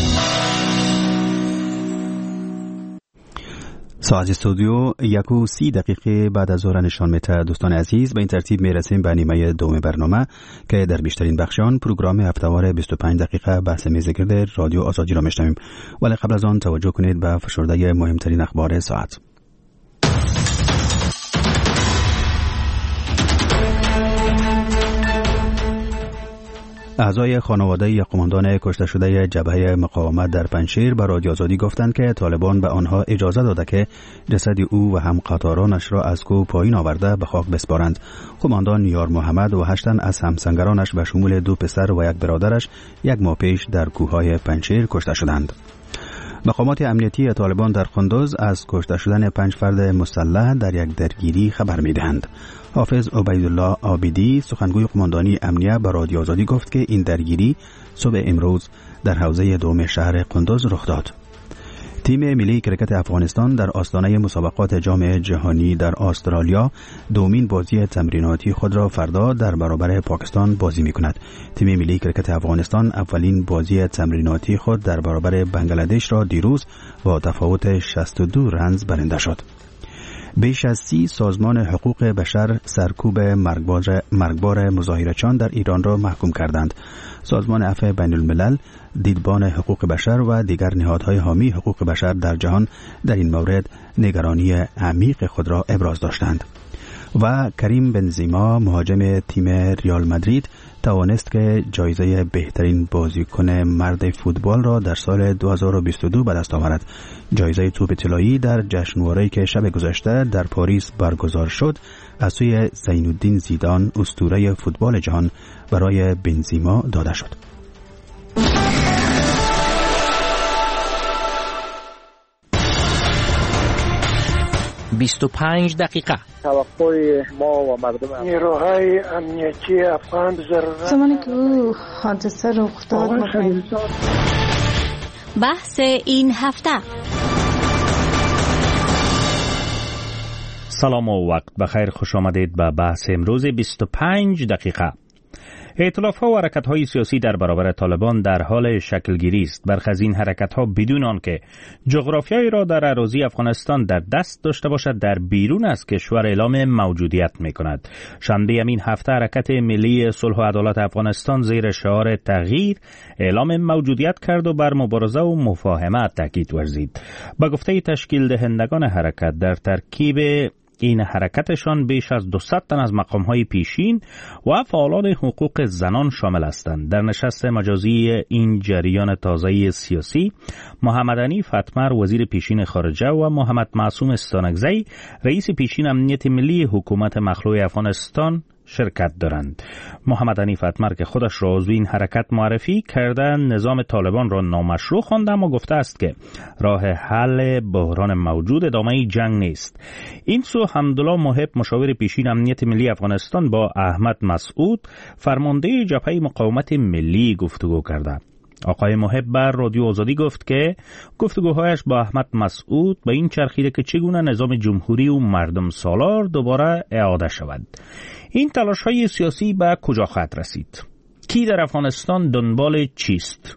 ساعت استودیو یک و سی دقیقه بعد از ظهر نشان میده. دوستان عزیز، به این ترتیب میرسیم به نیمه دوم برنامه که در بیشترین بخشان پروگرام هفتهوار بیست و پنج دقیقه بحث میزگرد رادیو آزادی را میشنویم. ولی قبل از آن توجه کنید به فشرده مهمترین اخبار ساعت. اعضای خانواده یک قماندان کشته شده جبهه مقاومت در پنجشیر به رادیو آزادی گفتند که طالبان به آنها اجازه داده که جسد او و هم قطارانش را از کوه پایین آورده به خاک بسپارند. قماندان یار محمد و هشت تن از همسنگرانش به شمول دو پسر و یک برادرش یک ماه پیش در کوههای پنجشیر کشته شدند. مقامات امنیتی طالبان در قندوز از کشته شدن پنج فرد مسلح در یک درگیری خبر می‌دهند. حافظ عبیدالله عابدی سخنگوی قماندانی امنیه به رادیو آزادی گفت که این درگیری صبح امروز در حوزه دوم شهر قندوز رخ داد. تیم ملی کرکت افغانستان در آستانه مسابقات جام جهانی در استرالیا دومین بازی تمریناتی خود را فردا در برابر پاکستان بازی می‌کند. تیم ملی کرکت افغانستان اولین بازی تمریناتی خود در برابر بنگلادش را دیروز با تفاوت شصت و دو رنز برنده شد. بیش از سی سازمان حقوق بشر سرکوب مرگبار, مرگبار مظاهره‌چیان در ایران را محکوم کردند. سازمان عفو بین الملل، دیدبان حقوق بشر و دیگر نهادهای حامی حقوق بشر در جهان در این مورد نگرانی عمیق خود را ابراز داشتند. و کریم بنزیما مهاجم تیم ریال مادرید توانست که جایزه بهترین بازیکن مرد فوتبال را در سال دو هزار و بیست و دو به دست آورد. جایزه توپ طلایی در جشنواره‌ای که شب گذشته در پاریس برگزار شد از سوی زینالدین زیدان اسطوره فوتبال جهان برای بنزیما داده شد. بیست و پنج دقیقه. توقع ما و مردم نیروهای امنیتی افغان ضرورت زمانی که او حادثه رخ داد بحث این هفته. سلام و وقت بخیر، خوش آمدید به بحث امروز بیست و پنج دقیقه. ائتلاف‌ها و حرکت‌های سیاسی در برابر طالبان در حال شکلگیری است. برخی از این حرکت‌ها بدون آنکه جغرافیایی را در اراضی افغانستان در دست داشته باشد در بیرون از کشور اعلام موجودیت می‌کند. شنبه همین هفته حرکت ملی صلح و عدالت افغانستان زیر شعار تغییر اعلام موجودیت کرد و بر مبارزه و مفاهمت تاکید ورزید. به گفته تشکیل دهندگان حرکت در ترکیب این حرکتشان بیش از دویست تن از مقام‌های پیشین و فعالان حقوق زنان شامل هستند. در نشست مجازی این جریان تازه سیاسی، محمد حنیف اتمر وزیر پیشین خارجه و محمد معصوم استانکزی رئیس پیشین امنیت ملی حکومت مخلوع افغانستان شرکت دارند. محمد حنیف اتمر که خودش را عضو این حرکت معرفی کرده نظام طالبان را نامشروع خوانده، اما گفته است که راه حل بحران موجود ادامه جنگ نیست. این سو حمدالله محب مشاور پیشین امنیت ملی افغانستان با احمد مسعود فرمانده جبهه مقاومت ملی گفتگو کرده. آقای محب بر رادیو آزادی گفت که گفتگوهایش با احمد مسعود به این چرخیده که چگونه نظام جمهوری و مردم سالار دوباره اعاده شود. این تلاش‌های سیاسی به کجا خواهد رسید؟ کی در افغانستان دنبال چیست؟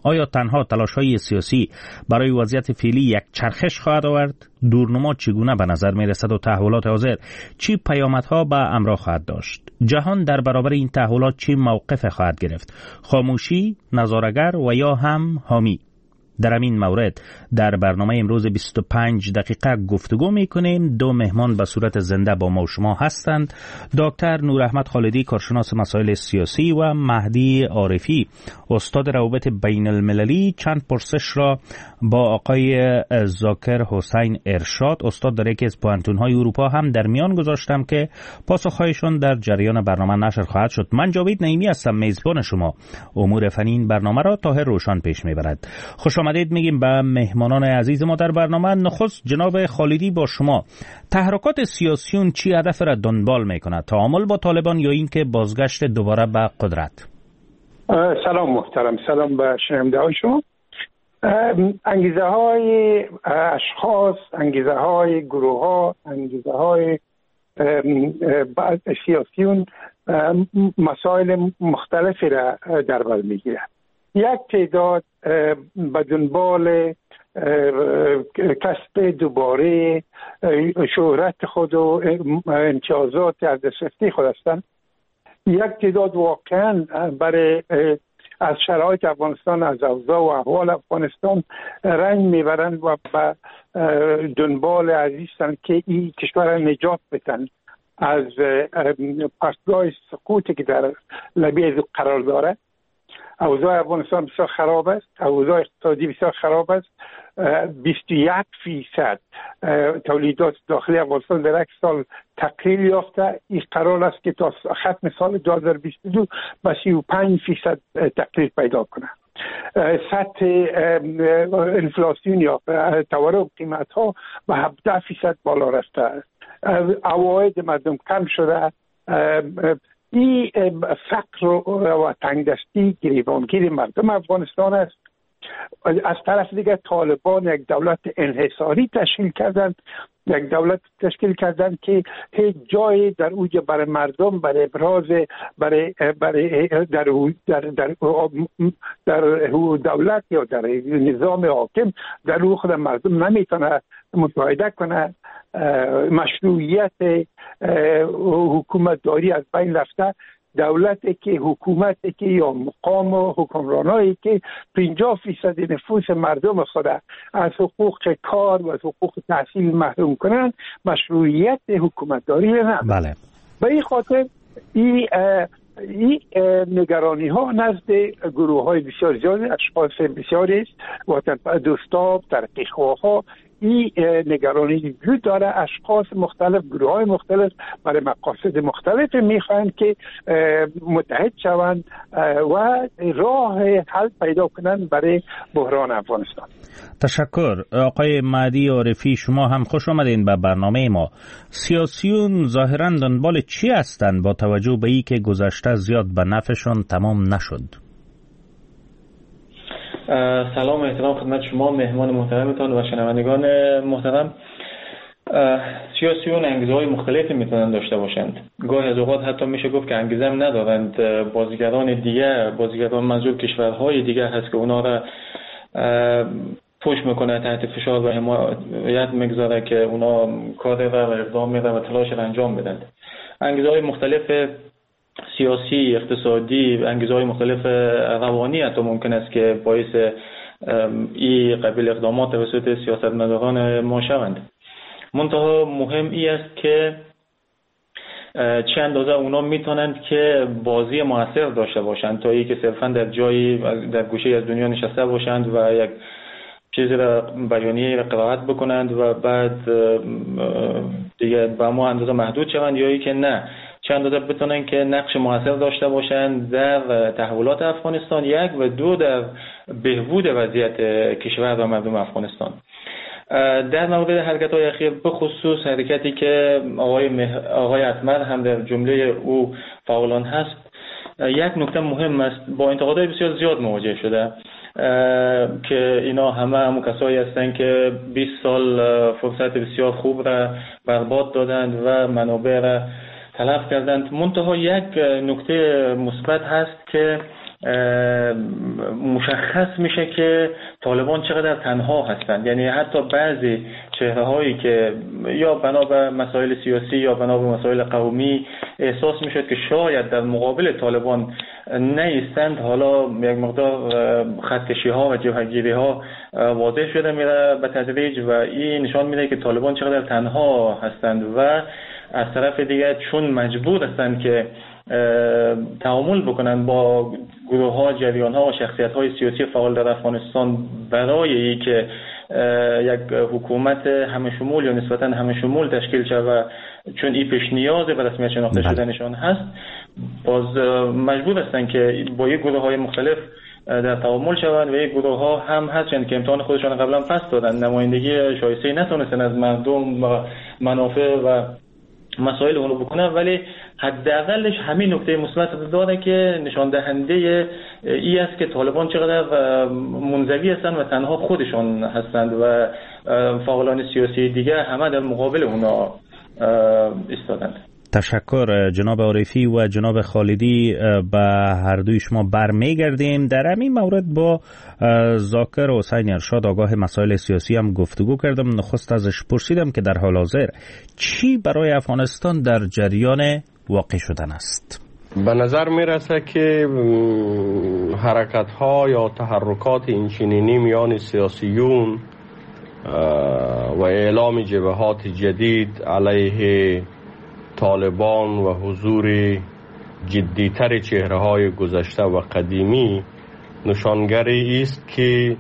آیا تنها تلاش‌های سیاسی برای وضعیت فعلی یک چرخش خواهد آورد؟ دورنما چگونه به نظر می‌رسد و تحولات حاضر چی پیامدها به همراه خواهد داشت؟ جهان در برابر این تحولات چی موقف خواهد گرفت؟ خاموشی، نظاره‌گر و یا هم حامی؟ در این مورد در برنامه امروز بیست و پنج دقیقه گفتگو میکنیم. دو مهمان به صورت زنده با ما و شما هستند. دکتر نوراحمد خالدی، کارشناس مسائل سیاسی، و مهدی عارفی، استاد روابط بین المللی. چند پرسش را با آقای زاکر حسین ارشاد، استاد در یکی از پوهنتون‌های اروپا هم در میان گذاشتم که پاسخهایشان در جریان برنامه نشر خواهد شد. من جاوید نعیمی هستم، میزبان شما. امور فنی این برنامه را طاهر روشن پیش میبرد. خوش آمدید میگیم به مهمانان عزیز ما در برنامه. نخست جناب خالدی، با شما، تحرکات سیاسیون چی هدف را دنبال میکنه؟ تعامل با طالبان یا اینکه بازگشت دوباره به قدرت؟ سلام محترم، سلام به شنونده های شما. انگیزه های اشخاص، انگیزه های گروه ها، انگیزه های سیاسیون مسائل مختلفی را در بر میگیره. یک تعداد به دنبال کسب دوباره شهرت خود و امتیازات از دسترسی خود هستند. یک تعداد واقعا برای از شرایط افغانستان، از اوضاع و احوال افغانستان رنج میبرند و به دنبال عزیزند که این کشور نجات بدن از پرتگاه سقوطی که در لبه قرار داره. اوضاع افغانستان بسیار خراب است، اوضاع اقتصادی بسیار خراب است. بیست و یک فیصد تولیدات داخلی افغانستان در یک سال تقلیل یافته. این قرار است که تا ختم سال دو هزار و بیست و دو به سی و پنج فیصد تقلیل پیدا کنه. سطح انفلاسیون یا تورم قیمت ها به هفده فیصد بالا رفته. عواید مردم کم شده. این فقر و تنگدستی گریبانگیر مردم افغانستان است. از طرف دیگه طالبان یک دولت انحصاری تشکیل کردند، یک دولت تشکیل کردند که هیچ جایی در اوج برای مردم، برای ابراز، برای برای در در در, در دولت یا در نظام حاکم در روح خود مردم نمیتونه مشاهده کنه. مشروعیت حکومت داری از بین رفته. دولتی که حکومتی که یا مقام و حکمرانایی که پنجاه فیصد نفوس مردم خود از حقوق کار و از حقوق تحصیل محروم کنند، مشروعیت حکومت داری نه. بله. به این خاطر این این نگرانی ها نزد گروه های بسیار زیاد، اشخاص بسیاری است، وطن دوستا، ترقیخواه ها، این نگرانی وجود داره. اشخاص مختلف، گروه های مختلف برای مقاصد مختلف میخواهند که متحد شوند و راه حل پیدا کنند برای بحران افغانستان. تشکر. آقای مهدی عارفی، شما هم خوش آمدین به برنامه ما. سیاسیون ظاهراً دنبال چی هستند با توجه به این که گذشته زیاد به نفعشان تمام نشد؟ سلام و احترام خدمت شما مهمان محترمتان و شنوندگان محترم. سیاسیون انگیزه های مختلفی میتونن داشته باشند. گاهی از اوقات حتی میشه گفت که انگیزه هم ندارند. بازیگران دیگه، بازیگران منظور کشورهای دیگه هست که اونا را پوش میکنه، تحت فشار و حمایت میگذاره که اونا کار را و اقدام میده و تلاش را انجام بدن. انگیزه های مختلف سیاسی، اقتصادی، انگیزه های مختلف روانی حتی ممکن است که باعث این قبیل اقدامات توسط سیاستمداران ما شوند. منتها مهم ای است که چه اندازه اونا میتونند که بازی موثر داشته باشند تا ای که صرفا در جایی در گوشه از دنیا نشسته باشند و یک چیزی را بیانیه را قرائت بکنند و بعد دیگه به ما اندازه محدود شوند، یا ای که نه چه اندازه بتونن که نقش موثر داشته باشند در تحولات افغانستان، یک، و دو در بهبود وضعیت کشور و مردم افغانستان. در مورد حرکت‌های اخیر به خصوص حرکتی که آقای مه... آقای اتمر هم در جمله او فعالان هست، یک نکته مهم است. با انتقادهای بسیار زیاد مواجه شده که اینا همه همون کسایی هستند که بیست سال فرصت بسیار خوب را برباد دادند و منابع را تلف کردند. منتها یک نکته مثبت هست که مشخص میشه که طالبان چقدر تنها هستند. یعنی حتی بعضی چهره هایی که یا بنا به مسائل سیاسی یا بنا به مسائل قومی احساس میشد که شاید در مقابل طالبان نیستند، حالا یک مقدار خطکشی ها و جبهه‌گیری ها واضح شده میره به تدریج و این نشان میده که طالبان چقدر تنها هستند و از طرف دیگه چون مجبور هستند که تعامل بکنن با گروه ها، جریان ها و شخصیت های سیاسی فعال در افغانستان برای اینکه یک حکومت همه شمول یا نسبتا همه شمول تشکیل شود و چون این پیش نیاز به رسمیت شناخته شدنشان هست، باز مجبور هستن که با یک گروه های مختلف در تعامل شوند و یک گروه ها هم هستند که امتحان خودشان قبلا پس دادن، نمایندگی شایسته نتونستن از مردم و منافع و مسائل اونو بکنن، ولی حداقلش همین نکته مثبت داره که نشان دهنده ای است که طالبان چقدر منزوی هستند و تنها خودشان هستند و فعالان سیاسی دیگه همه در مقابل اونا ایستادند. تشکر جناب عارفی و جناب خالدی، به هر دوی شما برمیگردیم. در همین مورد با ذاکر حسین ارشاد آگاه مسائل سیاسی هم گفتگو کردم. نخست ازش پرسیدم که در حال حاضر چی برای افغانستان در جریان واقع شدن است. به نظر میرسه که حرکت ها یا تحرکات اینچنینی میان سیاسیون و اعلام جبهات جدید علیه طالبان و حضور جدیتر چهره های گذشته و قدیمی نشانگری است که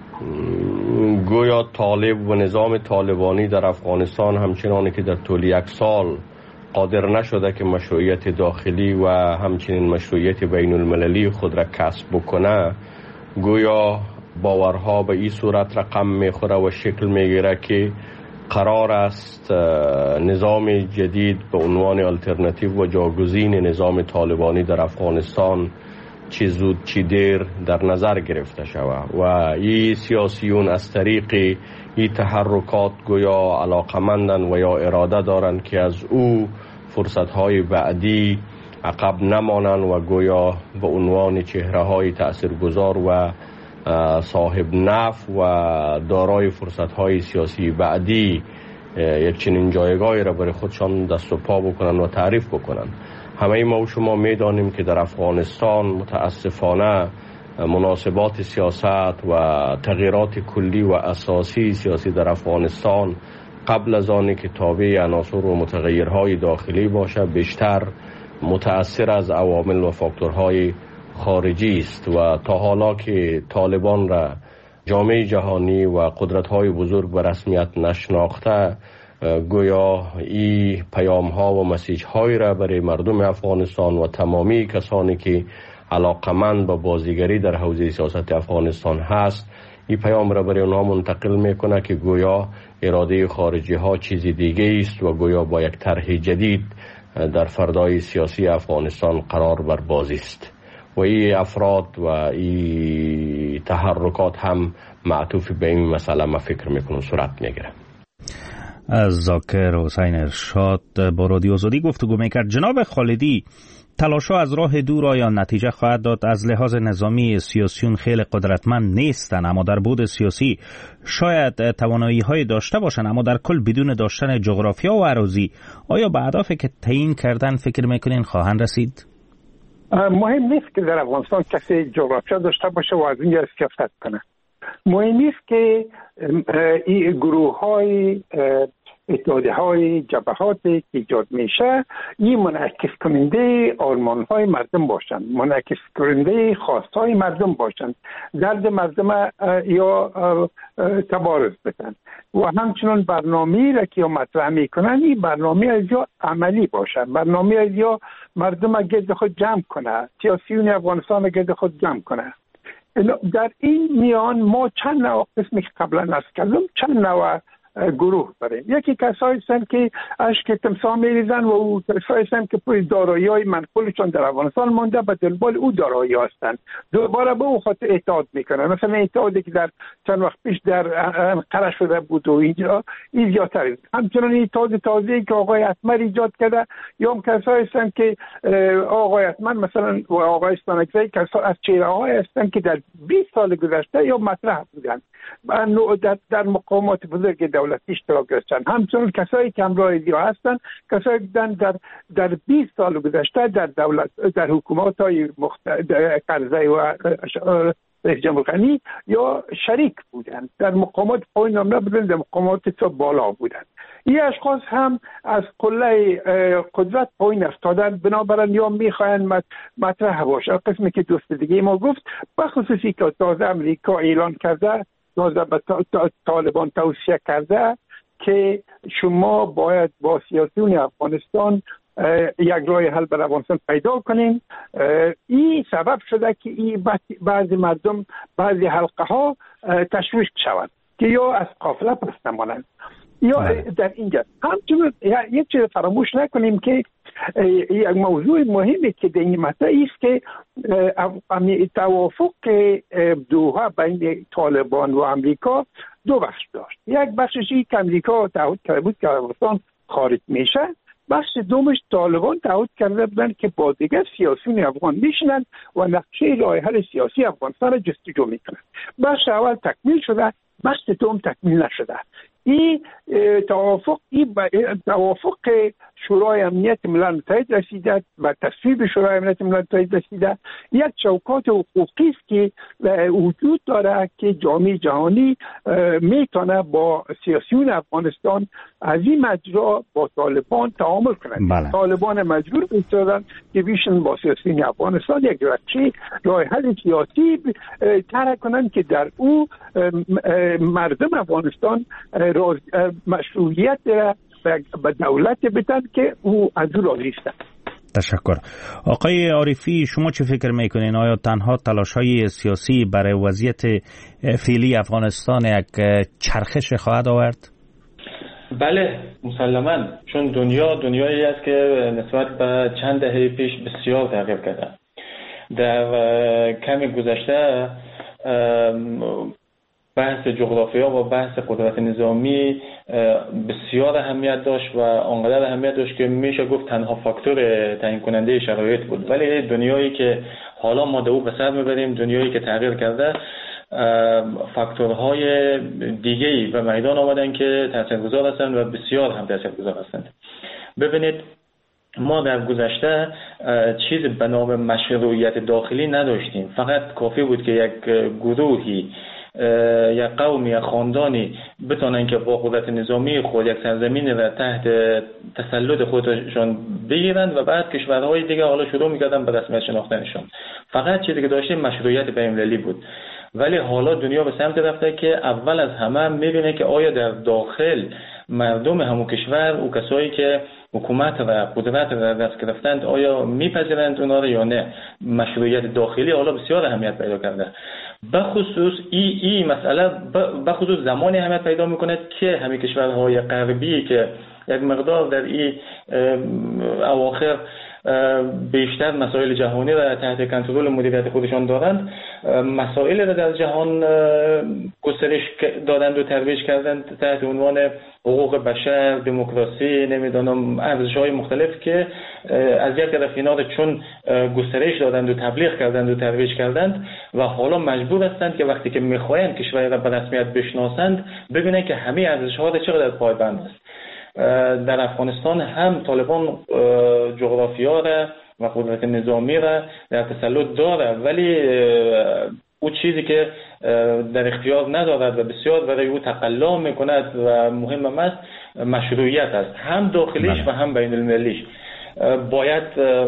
گویا طالب و نظام طالبانی در افغانستان همچنانی که در طول یک سال قادر نشده که مشروعیت داخلی و همچنین مشروعیت بین المللی خود را کسب بکنه، گویا باورها به این صورت رقم میخوره و شکل میگیره که قرار است نظام جدید به عنوان الटरनेटिव و جاگزین نظام طالبانی در افغانستان چه زود چه دیر در نظر گرفته شود و این سیاسیون از طریق این تحرکات گویا علاقمندن و یا اراده دارند که از او فرصت‌های بعدی عقب نمانند و گویا به عنوان چهره‌های تاثیرگذار و صاحب نفع و دارای فرصت‌های سیاسی بعدی یک چنین جایگاهی را برای خودشان دست و پا بکنن و تعریف بکنن. همه ما و شما میدانیم که در افغانستان متاسفانه مناسبات سیاست و تغییرات کلی و اساسی سیاسی در افغانستان قبل از آنی که تابع عناصر و متغیرهای داخلی باشه بیشتر متأثر از عوامل و فاکتورهای خارجی است و تا حالا که طالبان را جامعه جهانی و قدرت‌های بزرگ به رسمیت نشناخته، گویا این پیام‌ها و مسیج‌های را برای مردم افغانستان و تمامی کسانی که علاقمند به بازیگری در حوزه سیاست افغانستان هست، این پیام را برای اونها منتقل میکنه که گویا اراده خارجی ها چیزی دیگه است و گویا با یک طرح جدید در فردای سیاسی افغانستان قرار بر بازی است و این افراد و این تحرکات هم معطوف به این مسئله ما فکر میکنم صورت میگیره. از ذاکر حسین ارشاد با رادیو آزادی گفتگو میکرد. جناب خالدی، تلاش‌ها از راه دور آیا نتیجه خواهد داد؟ از لحاظ نظامی سیاسیون خیلی قدرتمند نیستن، اما در بعد سیاسی شاید توانایی‌های داشته باشن، اما در کل بدون داشتن جغرافیا و اراضی آیا به اهدافی که تعیین کردن فکر میکنین خواهند رسید؟ مهم نیست که در افغانستان کسی جغرافیا داشته باشه و از اینجا استفاده کنه. مهم نیست که این گروه های اتحادیه های جبهاتی که ایجاد میشه این منعکس کننده آرمان های مردم باشند، منعکس کننده خواست های مردم باشند، درد مردم یا تبارز بدن و همچنان برنامه‌ای را که مطرح میکنن این برنامه از یا عملی باشند، برنامه از یا مردم را گرد خود جمع کنه، سیاسیون افغانستان را گرد خود جمع کنه. در این میان ما چند نوع قسمی که قبلا نست کردم چند نوع گروه بریم. یکی کسایی هستند که اشک تمساح میریزن و او کسایی هستند که پول دارایی‌های منقولشون در افغانستان مانده به دنبال او دارایی هستند، دوباره به او خاطر اعتقاد میکنن. مثلا اعتقادی که در چند وقت پیش در قره شده بود و اینجا این زیادتر. همچنان اعتقاد تازه‌ای که آقای اتمر ایجاد کرده، یا هم کسایی هستند که آقای اتمر مثلا و آقای استانکزی کسا از چهره‌های هستند که در بیست سال گذشته یا مطرح بودند در, در مقامات بزرگ دولتی اشتراک داشتند. همچنین کسایی که همراه زیا هستند، کسایی که در در بیست سال گذشته در دولت در حکومت‌های مختلف کرزی و رئیس جمهور غنی یا شریک بودند، در مقامات پایین هم نبودند، در مقامات تا بالا بودند. این اشخاص هم از قله قدرت پایین افتادن، بنابراین یا میخواهند مطرح باشه. قسمی که دوست دیگه ما گفت بخصوصی که تازه امریکا اعلان کرده، تازه به طالبان توصیه کرده که شما باید با سیاسیون افغانستان یک راه حل بر افغانستان پیدا کنیم. این سبب شده که این بعضی مردم، بعضی حلقه ها تشویش شوند که یا از قافله پس نمانند یا در اینجا. همچنین یک چیز فراموش نکنیم که یک موضوع مهمی که در این مطلب است که توافق دوحه بین طالبان و امریکا دو بخش داشت. یک بخشش این که امریکا تعهد کرده بود که افغانستان خارج میشه، بخش دومش طالبان تعهد کرده بودن که با دیگر سیاسیون افغان میشنن و نقشه راه حل سیاسی افغانستان را جستجو میکنن. بخش اول تکمیل شده، بخش دوم تکمیل نشده. این توافق این توافق شورای امنیت ملل متحد رسیده، و تصویب شورای امنیت ملل متحد رسیده. یک چوکات حقوقی است که وجود داره که جامعه جهانی میتونه با سیاسیون افغانستان از این مجرا با طالبان تعامل کنند. بله. طالبان مجبور میشدن که بیشن با سیاسیون افغانستان یک روشی راه حل سیاسی طرح کنند که در او مردم افغانستان مشروعیت به دولت بدن که او از او راضی است. تشکر. آقای عارفی، شما چه فکر میکنین؟ آیا تنها تلاش‌های سیاسی برای وضعیت فعلی افغانستان یک چرخش خواهد آورد؟ بله مسلماً، چون دنیا دنیایی است که نسبت به چند دهه پیش بسیار تغییر کرده. در کمی گذشته بحث جغرافیا و بحث قدرت نظامی بسیار اهمیت داشت و آنقدر اهمیت داشت که میشه گفت تنها فاکتور تعیین کننده شرایط بود. ولی دنیایی که حالا ما در او به سر میبریم، دنیایی که تغییر کرده، فاکتورهای دیگه‌ای به میدان آمدن که تاثیرگذار هستند و بسیار هم تاثیرگذار هستند. ببینید، ما در گذشته چیز به نام مشروعیت داخلی نداشتیم. فقط کافی بود که یک گروهی، یک قومی، یک خاندانی بتونن که با قدرت نظامی خود یک سرزمین را تحت تسلط خودشان بگیرند و بعد کشورهای دیگه حالا شروع میکردن به رسمیت شناختنشان. فقط چیزی که داشتیم مشروعیت بین‌المللی بود. ولی حالا دنیا به سمت رفته که اول از همه میبینه که آیا در داخل مردم همون کشور و کسایی که حکومت و قدرت را دست گرفتند آیا میپذیرند اونا رو یا نه. مشروعیت داخلی حالا بسیار اهمیت پیدا کرده. بخصوص این ای مسئله بخصوص زمانی اهمیت پیدا میکنه که همین کشورهای غربی که یک مقدار در این اواخر بیشتر مسائل جهانی را تحت کنترل مدیریت خودشان دارند، مسائل را در جهان گسترش دادند و ترویج کردند تحت عنوان حقوق بشر، دموکراسی، نمیدونم ارزش‌های مختلف که از یک طرف اینا را چون گسترش دادند و تبلیغ کردند و ترویج کردند و حالا مجبور هستند که وقتی که می‌خواهند کشوری را به رسمیت بشناسند ببینند که همه ارزش‌ها را چقدر پایبند است. در افغانستان هم طالبان جغرافیا را و قدرت نظامی را در تسلط داره، ولی او چیزی که در اختیار ندارد و بسیار برای او تقلا میکند و مهم است مشروعیت است، هم داخلیش و هم بین المللیش. باید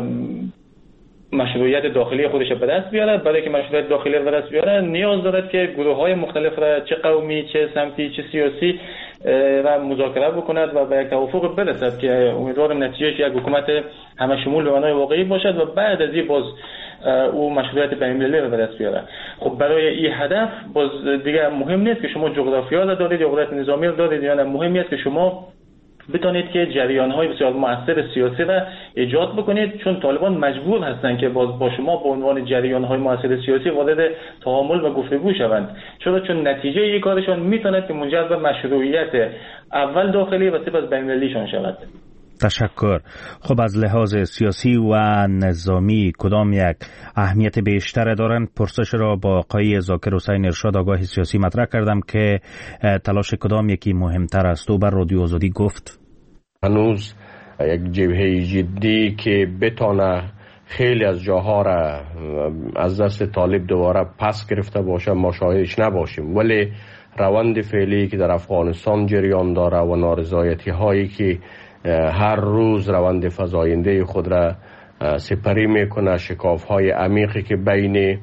مشروعیت داخلی خودش به دست بیاره. برای که مشروعیت داخلی رو به دست بیاره نیاز دارد که گروه‌های مختلف را چه قومی، چه سمتی، چه سیاسی و مذاکره بکند و به یک توافق برسد که امیدوارم نتیجهش یک حکومت همه شمول به معنای واقعی باشد و بعد از این باز او مشروعیت بین‌المللی رو به دست بیاره. خب برای این هدف باز دیگه مهم نیست که شما جغرافیا رو دارید یا قدرت نظامی رو دارید یا نه، مهم است که شما بتونید که جریان‌های بسیار مؤثر سیاسی را ایجاد بکنید، چون طالبان مجبور هستند که باز با شما به عنوان جریان‌های مؤثر سیاسی وارد تعامل و گفتگو شوند. چرا؟ چون نتیجه این کارشان میتواند که منجر به مشروعیت اول داخلی و سپس بین‌المللیشان شود. تشکر. خب از لحاظ سیاسی و نظامی کدام یک اهمیت بیشتر دارند؟ پرسش را با آقای ذاکر حسین ارشاد آگاه سیاسی مطرح کردم که تلاش کدام یکی مهمتر است. او بر رادیو آزادی گفت هنوز یک جبهه جدی که بتانه خیلی از جاها را از دست طالب دوباره پس گرفته باشه ما شاهدش نباشیم، ولی روند فعلی که در افغانستان جریان داره و نارضایتی هایی که هر روز روند فزاینده خود را سپری میکنه، شکاف های عمیقی که بین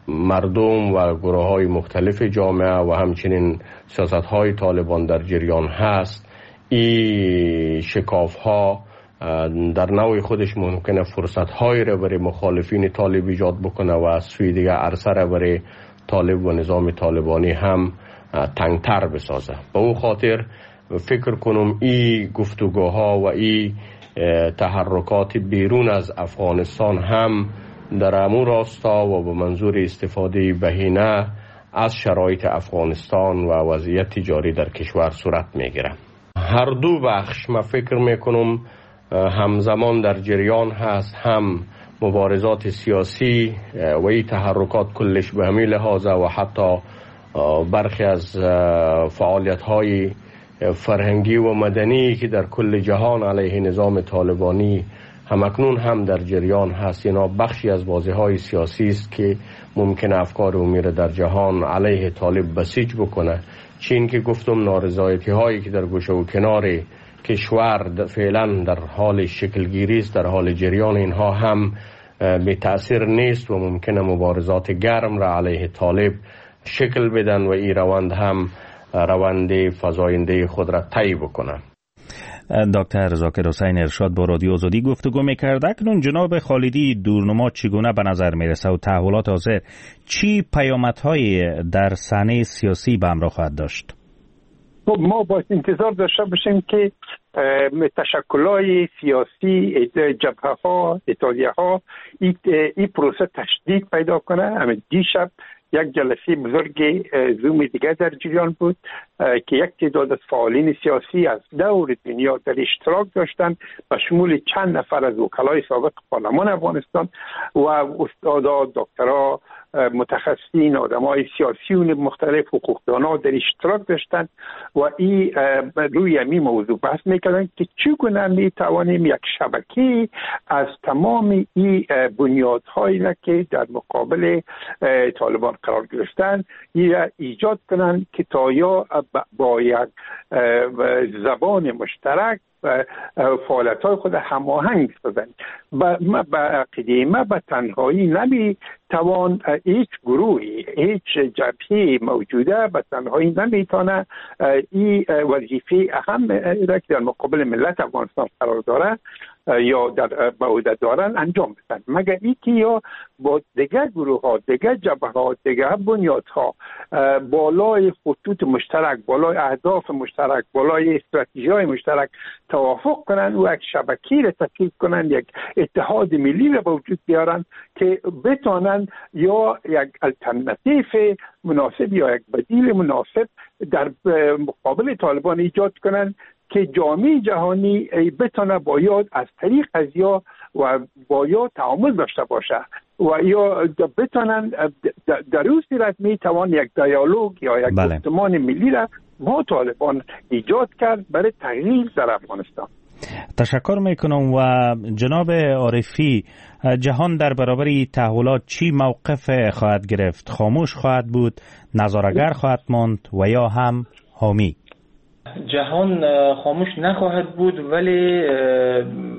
مردم و گروه های مختلف جامعه و همچنین سیاست های طالبان در جریان هست، این شکاف ها در نوع خودش ممکنه فرصت های را برای مخالفین طالب ایجاد بکنه و از سوی دیگه عرصه را برای طالب و نظام طالبانی هم تنگتر بسازه. به اون خاطر فکر کنم این گفتگوها و این تحرکات بیرون از افغانستان هم در امون راستا و به منظور استفاده بهینه از شرایط افغانستان و وضعیت جاری در کشور صورت میگیره. هر دو بخش ما فکر میکنم همزمان در جریان هست، هم مبارزات سیاسی و این تحرکات کلش به همین لحاظه و حتی برخی از فعالیت های فرهنگی و مدنی که در کل جهان علیه نظام طالبانی همکنون هم در جریان هست. اینا بخشی از بازی‌های سیاسی است که ممکن افکار عمومی را در جهان علیه طالب بسیج بکنه. چین که گفتم نارضایتی هایی که در گوشه و کنار کشور فعلا در حال شکلگیری است، در حال جریان اینها هم به تأثیر نیست و ممکنه مبارزات گرم را علیه طالب شکل بدن و این روند هم روند فزاینده خود را طی بکنه. دکتر ذاکر حسین ارشاد با رادیو آزادی گفتگو می‌کرد. اکنون جناب خالدی دورنما چگونه به نظر میرسه و تحولات حاضر چی پیامدهای در صحنه سیاسی به همراه خواهد داشت؟ ما باید انتظار داشته باشیم که تشکل‌های سیاسی، جبهه‌ها، اتحادیه‌ها این پروسه تشدید پیدا کنه. همین دیشب یک جلسه بزرگ زوم دیگه در جریان بود که یک تعداد از فعالین سیاسی از دور دنیا در اشتراک داشتند به شمول چند نفر از وکلای سابق پارلمان افغانستان و استادا، دکترا، متخصصین، آدمای سیاسیون مختلف، حقوقدانا در اشتراک داشتند و این روی این موضوع بحث میکردند که چگونه میتوانیم یک شبکه از تمام این بنیادهایی که در مقابل طالبان قرار گرفتن ایجاد کنند که تا یا با یک زبان مشترک فعالیت های خود هماهنگ سازند. به عقیده ما به تنهایی نمی توان هیچ گروهی، هیچ جبهه موجوده به تنهایی نمی تونه این وظیفه اهم را که در مقابل ملت افغانستان قرار داره یا در به عهده دارن انجام بدن، مگر اینکه یا با دیگر گروه ها، دیگر جبهه ها، دیگر بنیاد ها بالای خطوط مشترک، بالای اهداف مشترک، بالای استراتژی های مشترک توافق کنن و یک شبکه را تشکیل کنن، یک اتحاد ملی را به وجود بیارن که بتونن یا یک الترناتیو مناسب یا یک بدیل مناسب در مقابل طالبان ایجاد کنن که جامعه جهانی بتونه باید از طریق از یا و باید تعامل داشته باشه و یا بتونن در اون صورت میتوان یک دیالوگ یا یک گفتمان ملی را با طالبان ایجاد کرد برای تغییر در افغانستان. تشکر میکنم. و جناب عارفی، جهان در برابر تحولات چی موقف خواهد گرفت؟ خاموش خواهد بود، نظاره‌گر خواهد ماند و یا هم حامی؟ جهان خاموش نخواهد بود، ولی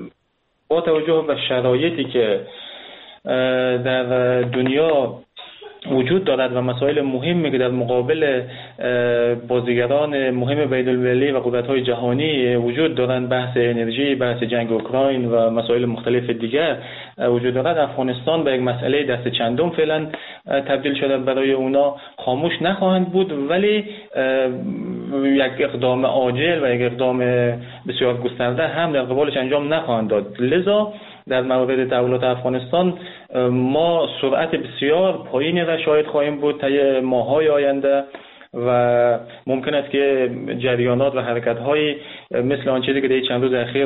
با توجه به شرایطی که در دنیا وجود دارد و مسائل مهمی که در مقابل بازیگران مهم بین‌المللی و قدرت‌های جهانی وجود دارند، بحث انرژی، بحث جنگ اوکراین و مسائل مختلف دیگر وجود دارد، افغانستان به یک مسئله دست چندم فعلا تبدیل شده. برای اونا خاموش نخواهند بود، ولی یک اقدام عاجل و یک اقدام بسیار گسترده هم در قبالش انجام نخواهند داد. لذا در مورد تحولات افغانستان ما سرعت بسیار پایینی را شاهد خواهیم بود طی ماه‌های آینده و ممکن است که جریانات و حرکت‌های مثل آن چیزی که در چند روز اخیر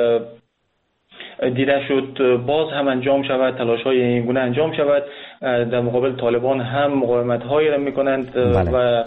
دیده شد باز هم انجام شود، تلاش‌های این گونه انجام شود. در مقابل طالبان هم مقاومت‌هایی را می‌کنند و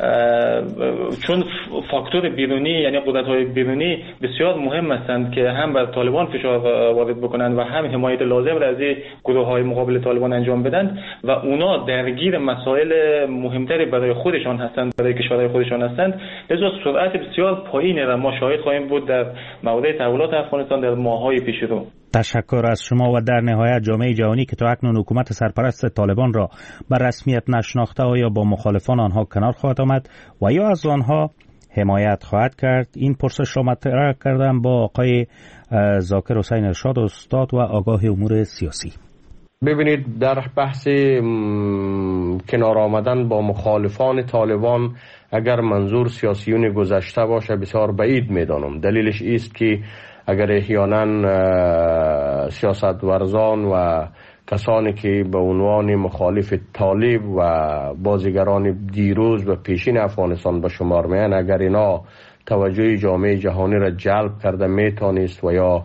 چون فاکتور بیرونی یعنی قدرت‌های بیرونی بسیار مهم هستند که هم بر طالبان فشار وارد بکنند و هم حمایت لازم را از گروه‌های مقابل طالبان انجام بدند و اونا درگیر مسائل مهمتری برای خودشان هستند، برای کشورهای خودشان هستند. لذا سرعت بسیار پایینی را ما شاهد خواهیم بود در مورد تحولات افغانستان در ماه‌های پیش رو. تشکر از شما و در نهایت جامعه جهانی که تا اکنون حکومت سرپرست طالبان را به رسمیت نشناخته آیا با مخالفان آنها کنار خواهد آمد و یا از آنها حمایت خواهد کرد؟ این پرسش را مطرح کردم با آقای ذاکر حسین ارشاد، استاد و آگاه امور سیاسی. ببینید، در بحث کنار آمدن با مخالفان طالبان اگر منظور سیاسیون گذشته باشه بسیار بعید میدانم. دلیلش است که اگر احیانا سیاستورزان و کسانی که به عنوان مخالف طالب و بازیگران دیروز و پیشین افغانستان به شمار میان، اگر اینا توجه جامعه جهانی را جلب کرده میتونست و یا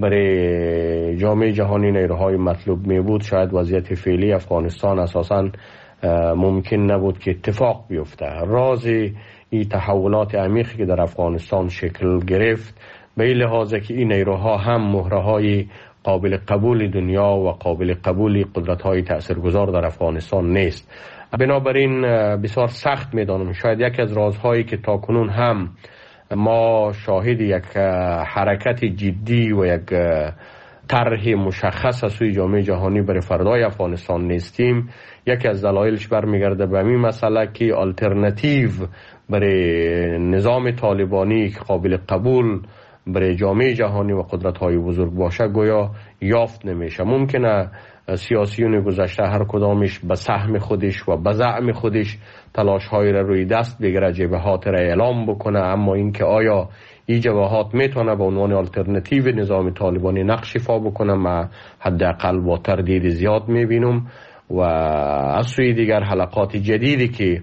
برای جامعه جهانی نیروهای مطلوب می بود، شاید وضعیت فعلی افغانستان اساساً ممکن نبود که اتفاق بیفته. راز این تحولات عمیقی که در افغانستان شکل گرفت به این لحاظه که این نیروها هم مهرهای قابل قبول دنیا و قابل قبول قدرت‌های تأثیرگذار در افغانستان نیست. بنابراین بسیار سخت می‌دانم شاید یکی از رازهایی که تاکنون هم ما شاهد یک حرکت جدی و یک طرح مشخص از سوی جامعه جهانی برای فردای افغانستان نیستیم، یکی از دلایلش برمیگرده به این مسئله که آلترناتیو برای نظام طالبانی که قابل قبول برای جامعه جهانی و قدرت‌های بزرگ باشه گویا یافت نمیشه. ممکنه سیاسیون گذشته هر کدامش به سهم خودش و به زعم خودش تلاش‌هایی را روی دست بگیره، جبهات را اعلام بکنه، اما اینکه آیا این جبهات میتونه به عنوان آلترناتیو نظام طالبانی نقش ایفا بکنه، من حداقل با تردید زیاد میبینم. و از سوی دیگر حلقات جدیدی که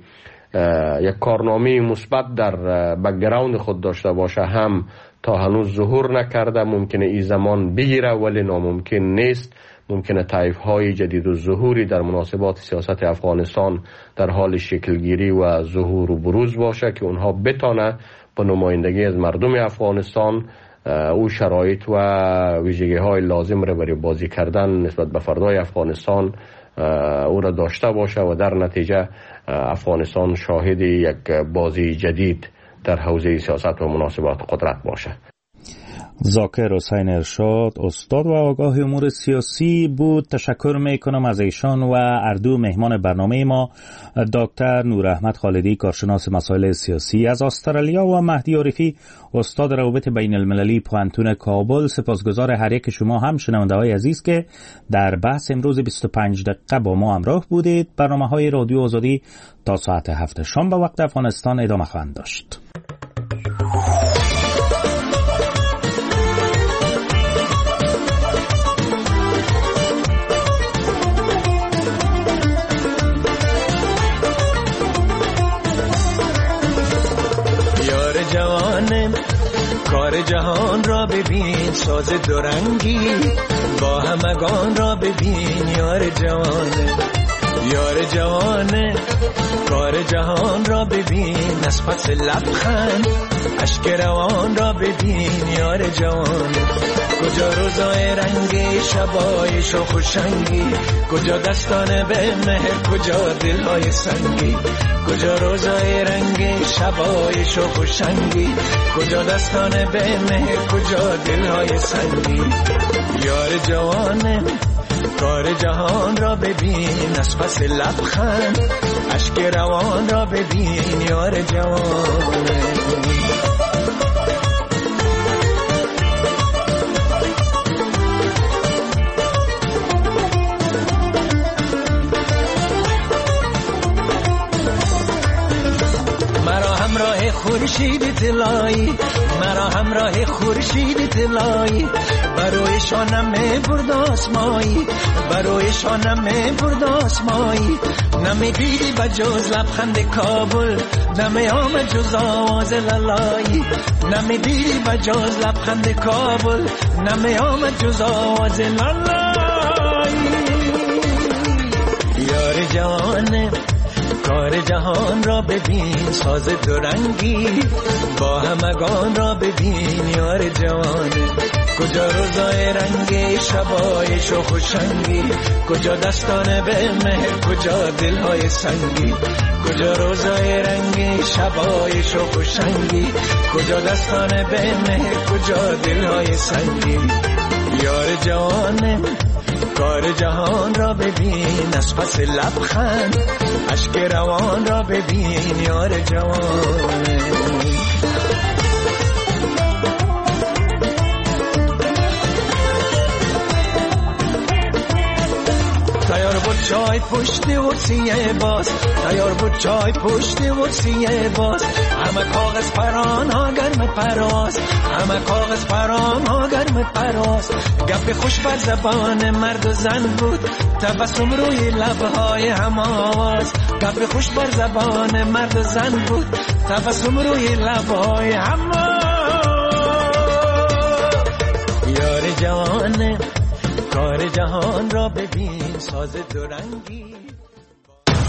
یک کارنامه مثبت در بک‌گراند خود داشته باشه هم تا هنوز ظهور نکرده. ممکنه این زمان بگیره ولی ناممکن نیست. ممکنه طیف‌های جدید و ظهوری در مناسبات سیاست افغانستان در حال شکلگیری و ظهور و بروز باشه که اونها بتونه با نمایندگی از مردم افغانستان او شرایط و ویژگی‌های لازم را برای بازی کردن نسبت به فردای افغانستان او را داشته باشه و در نتیجه افغانستان شاهد یک بازی جدید در حوزه سیاست و مناسبات قدرت باشه. ذاکر حسین ارشاد، استاد و آگاه امور سیاسی بود. تشکر میکنم از ایشان و اردو مهمان برنامه ما دکتر نور احمد خالدی، کارشناس مسائل سیاسی از استرالیا، و مهدی عارفی، استاد روابط بین المللی پوانتون کابل. سپاسگزار هر یک شما هم شنونده های عزیز که در بحث امروز بیست و پنج دقیقه با ما همراه بودید. برنامه های رادیو آزادی تا ساعت هفت شام به وقت افغانستان ادامه خواهند داشت. کار جهان را ببین، ساز دورنگی با همگان را ببین. یار جوانه، یار جوانه، کار جهان را ببین. از پس لبخند اشک روان را ببین. یار جوانه، کجا روزای رنگی، شبای شوخ و شنگی، کجا دستان به مهر، کجا دلهای سنگی. کجا روزای رنگی، شبای شوخ و شنگی، کجا دستان به مهر، کجا دلهای سنگی. یار جوانه، کار جهان را ببین از پس لبخند، اشک روان را ببین یار جوانه. همراه خورشید طلایی، مرا همراه خورشید طلایی، بروی شانم برد آسمایی، بروی شانم برد آسمایی. نمی دیدی بجز لبخند کابل، نمی آمد جز آواز لالایی، نمی دیدی بجز لبخند کابل، نمی آمد جز آواز لالایی. یار جوانه کار جهان را ببین ساز دو رنگی، با همگان را ببین یار جوانه. کجا روزای رنگی شبای شوخ و شنگی، کجا دستان به مهر کجا دلهای سنگی، کجا روزای رنگی شبای شوخ و شنگی، کجا دستان به مهر کجا دلهای سنگی. یار جوانه کار جهان را ببین از پس لبخند، اشک روان را ببین یار جوانه. تیار بود چای پشت ورسیه باز، تیار بود چای پشت ورسیه باز. همه کاغذ پران ها گرم پراز، همه کاغذ پران ها گرم پراز. گپ خوش بر زبان مرد و زن بود، تبسم روی لبهای هم آواز. گپ خوش بر زبان مرد و زن بود، تبسم روی لبهای هم آواز. یار جوانه کار جهان را ببین ساز دو رنگی.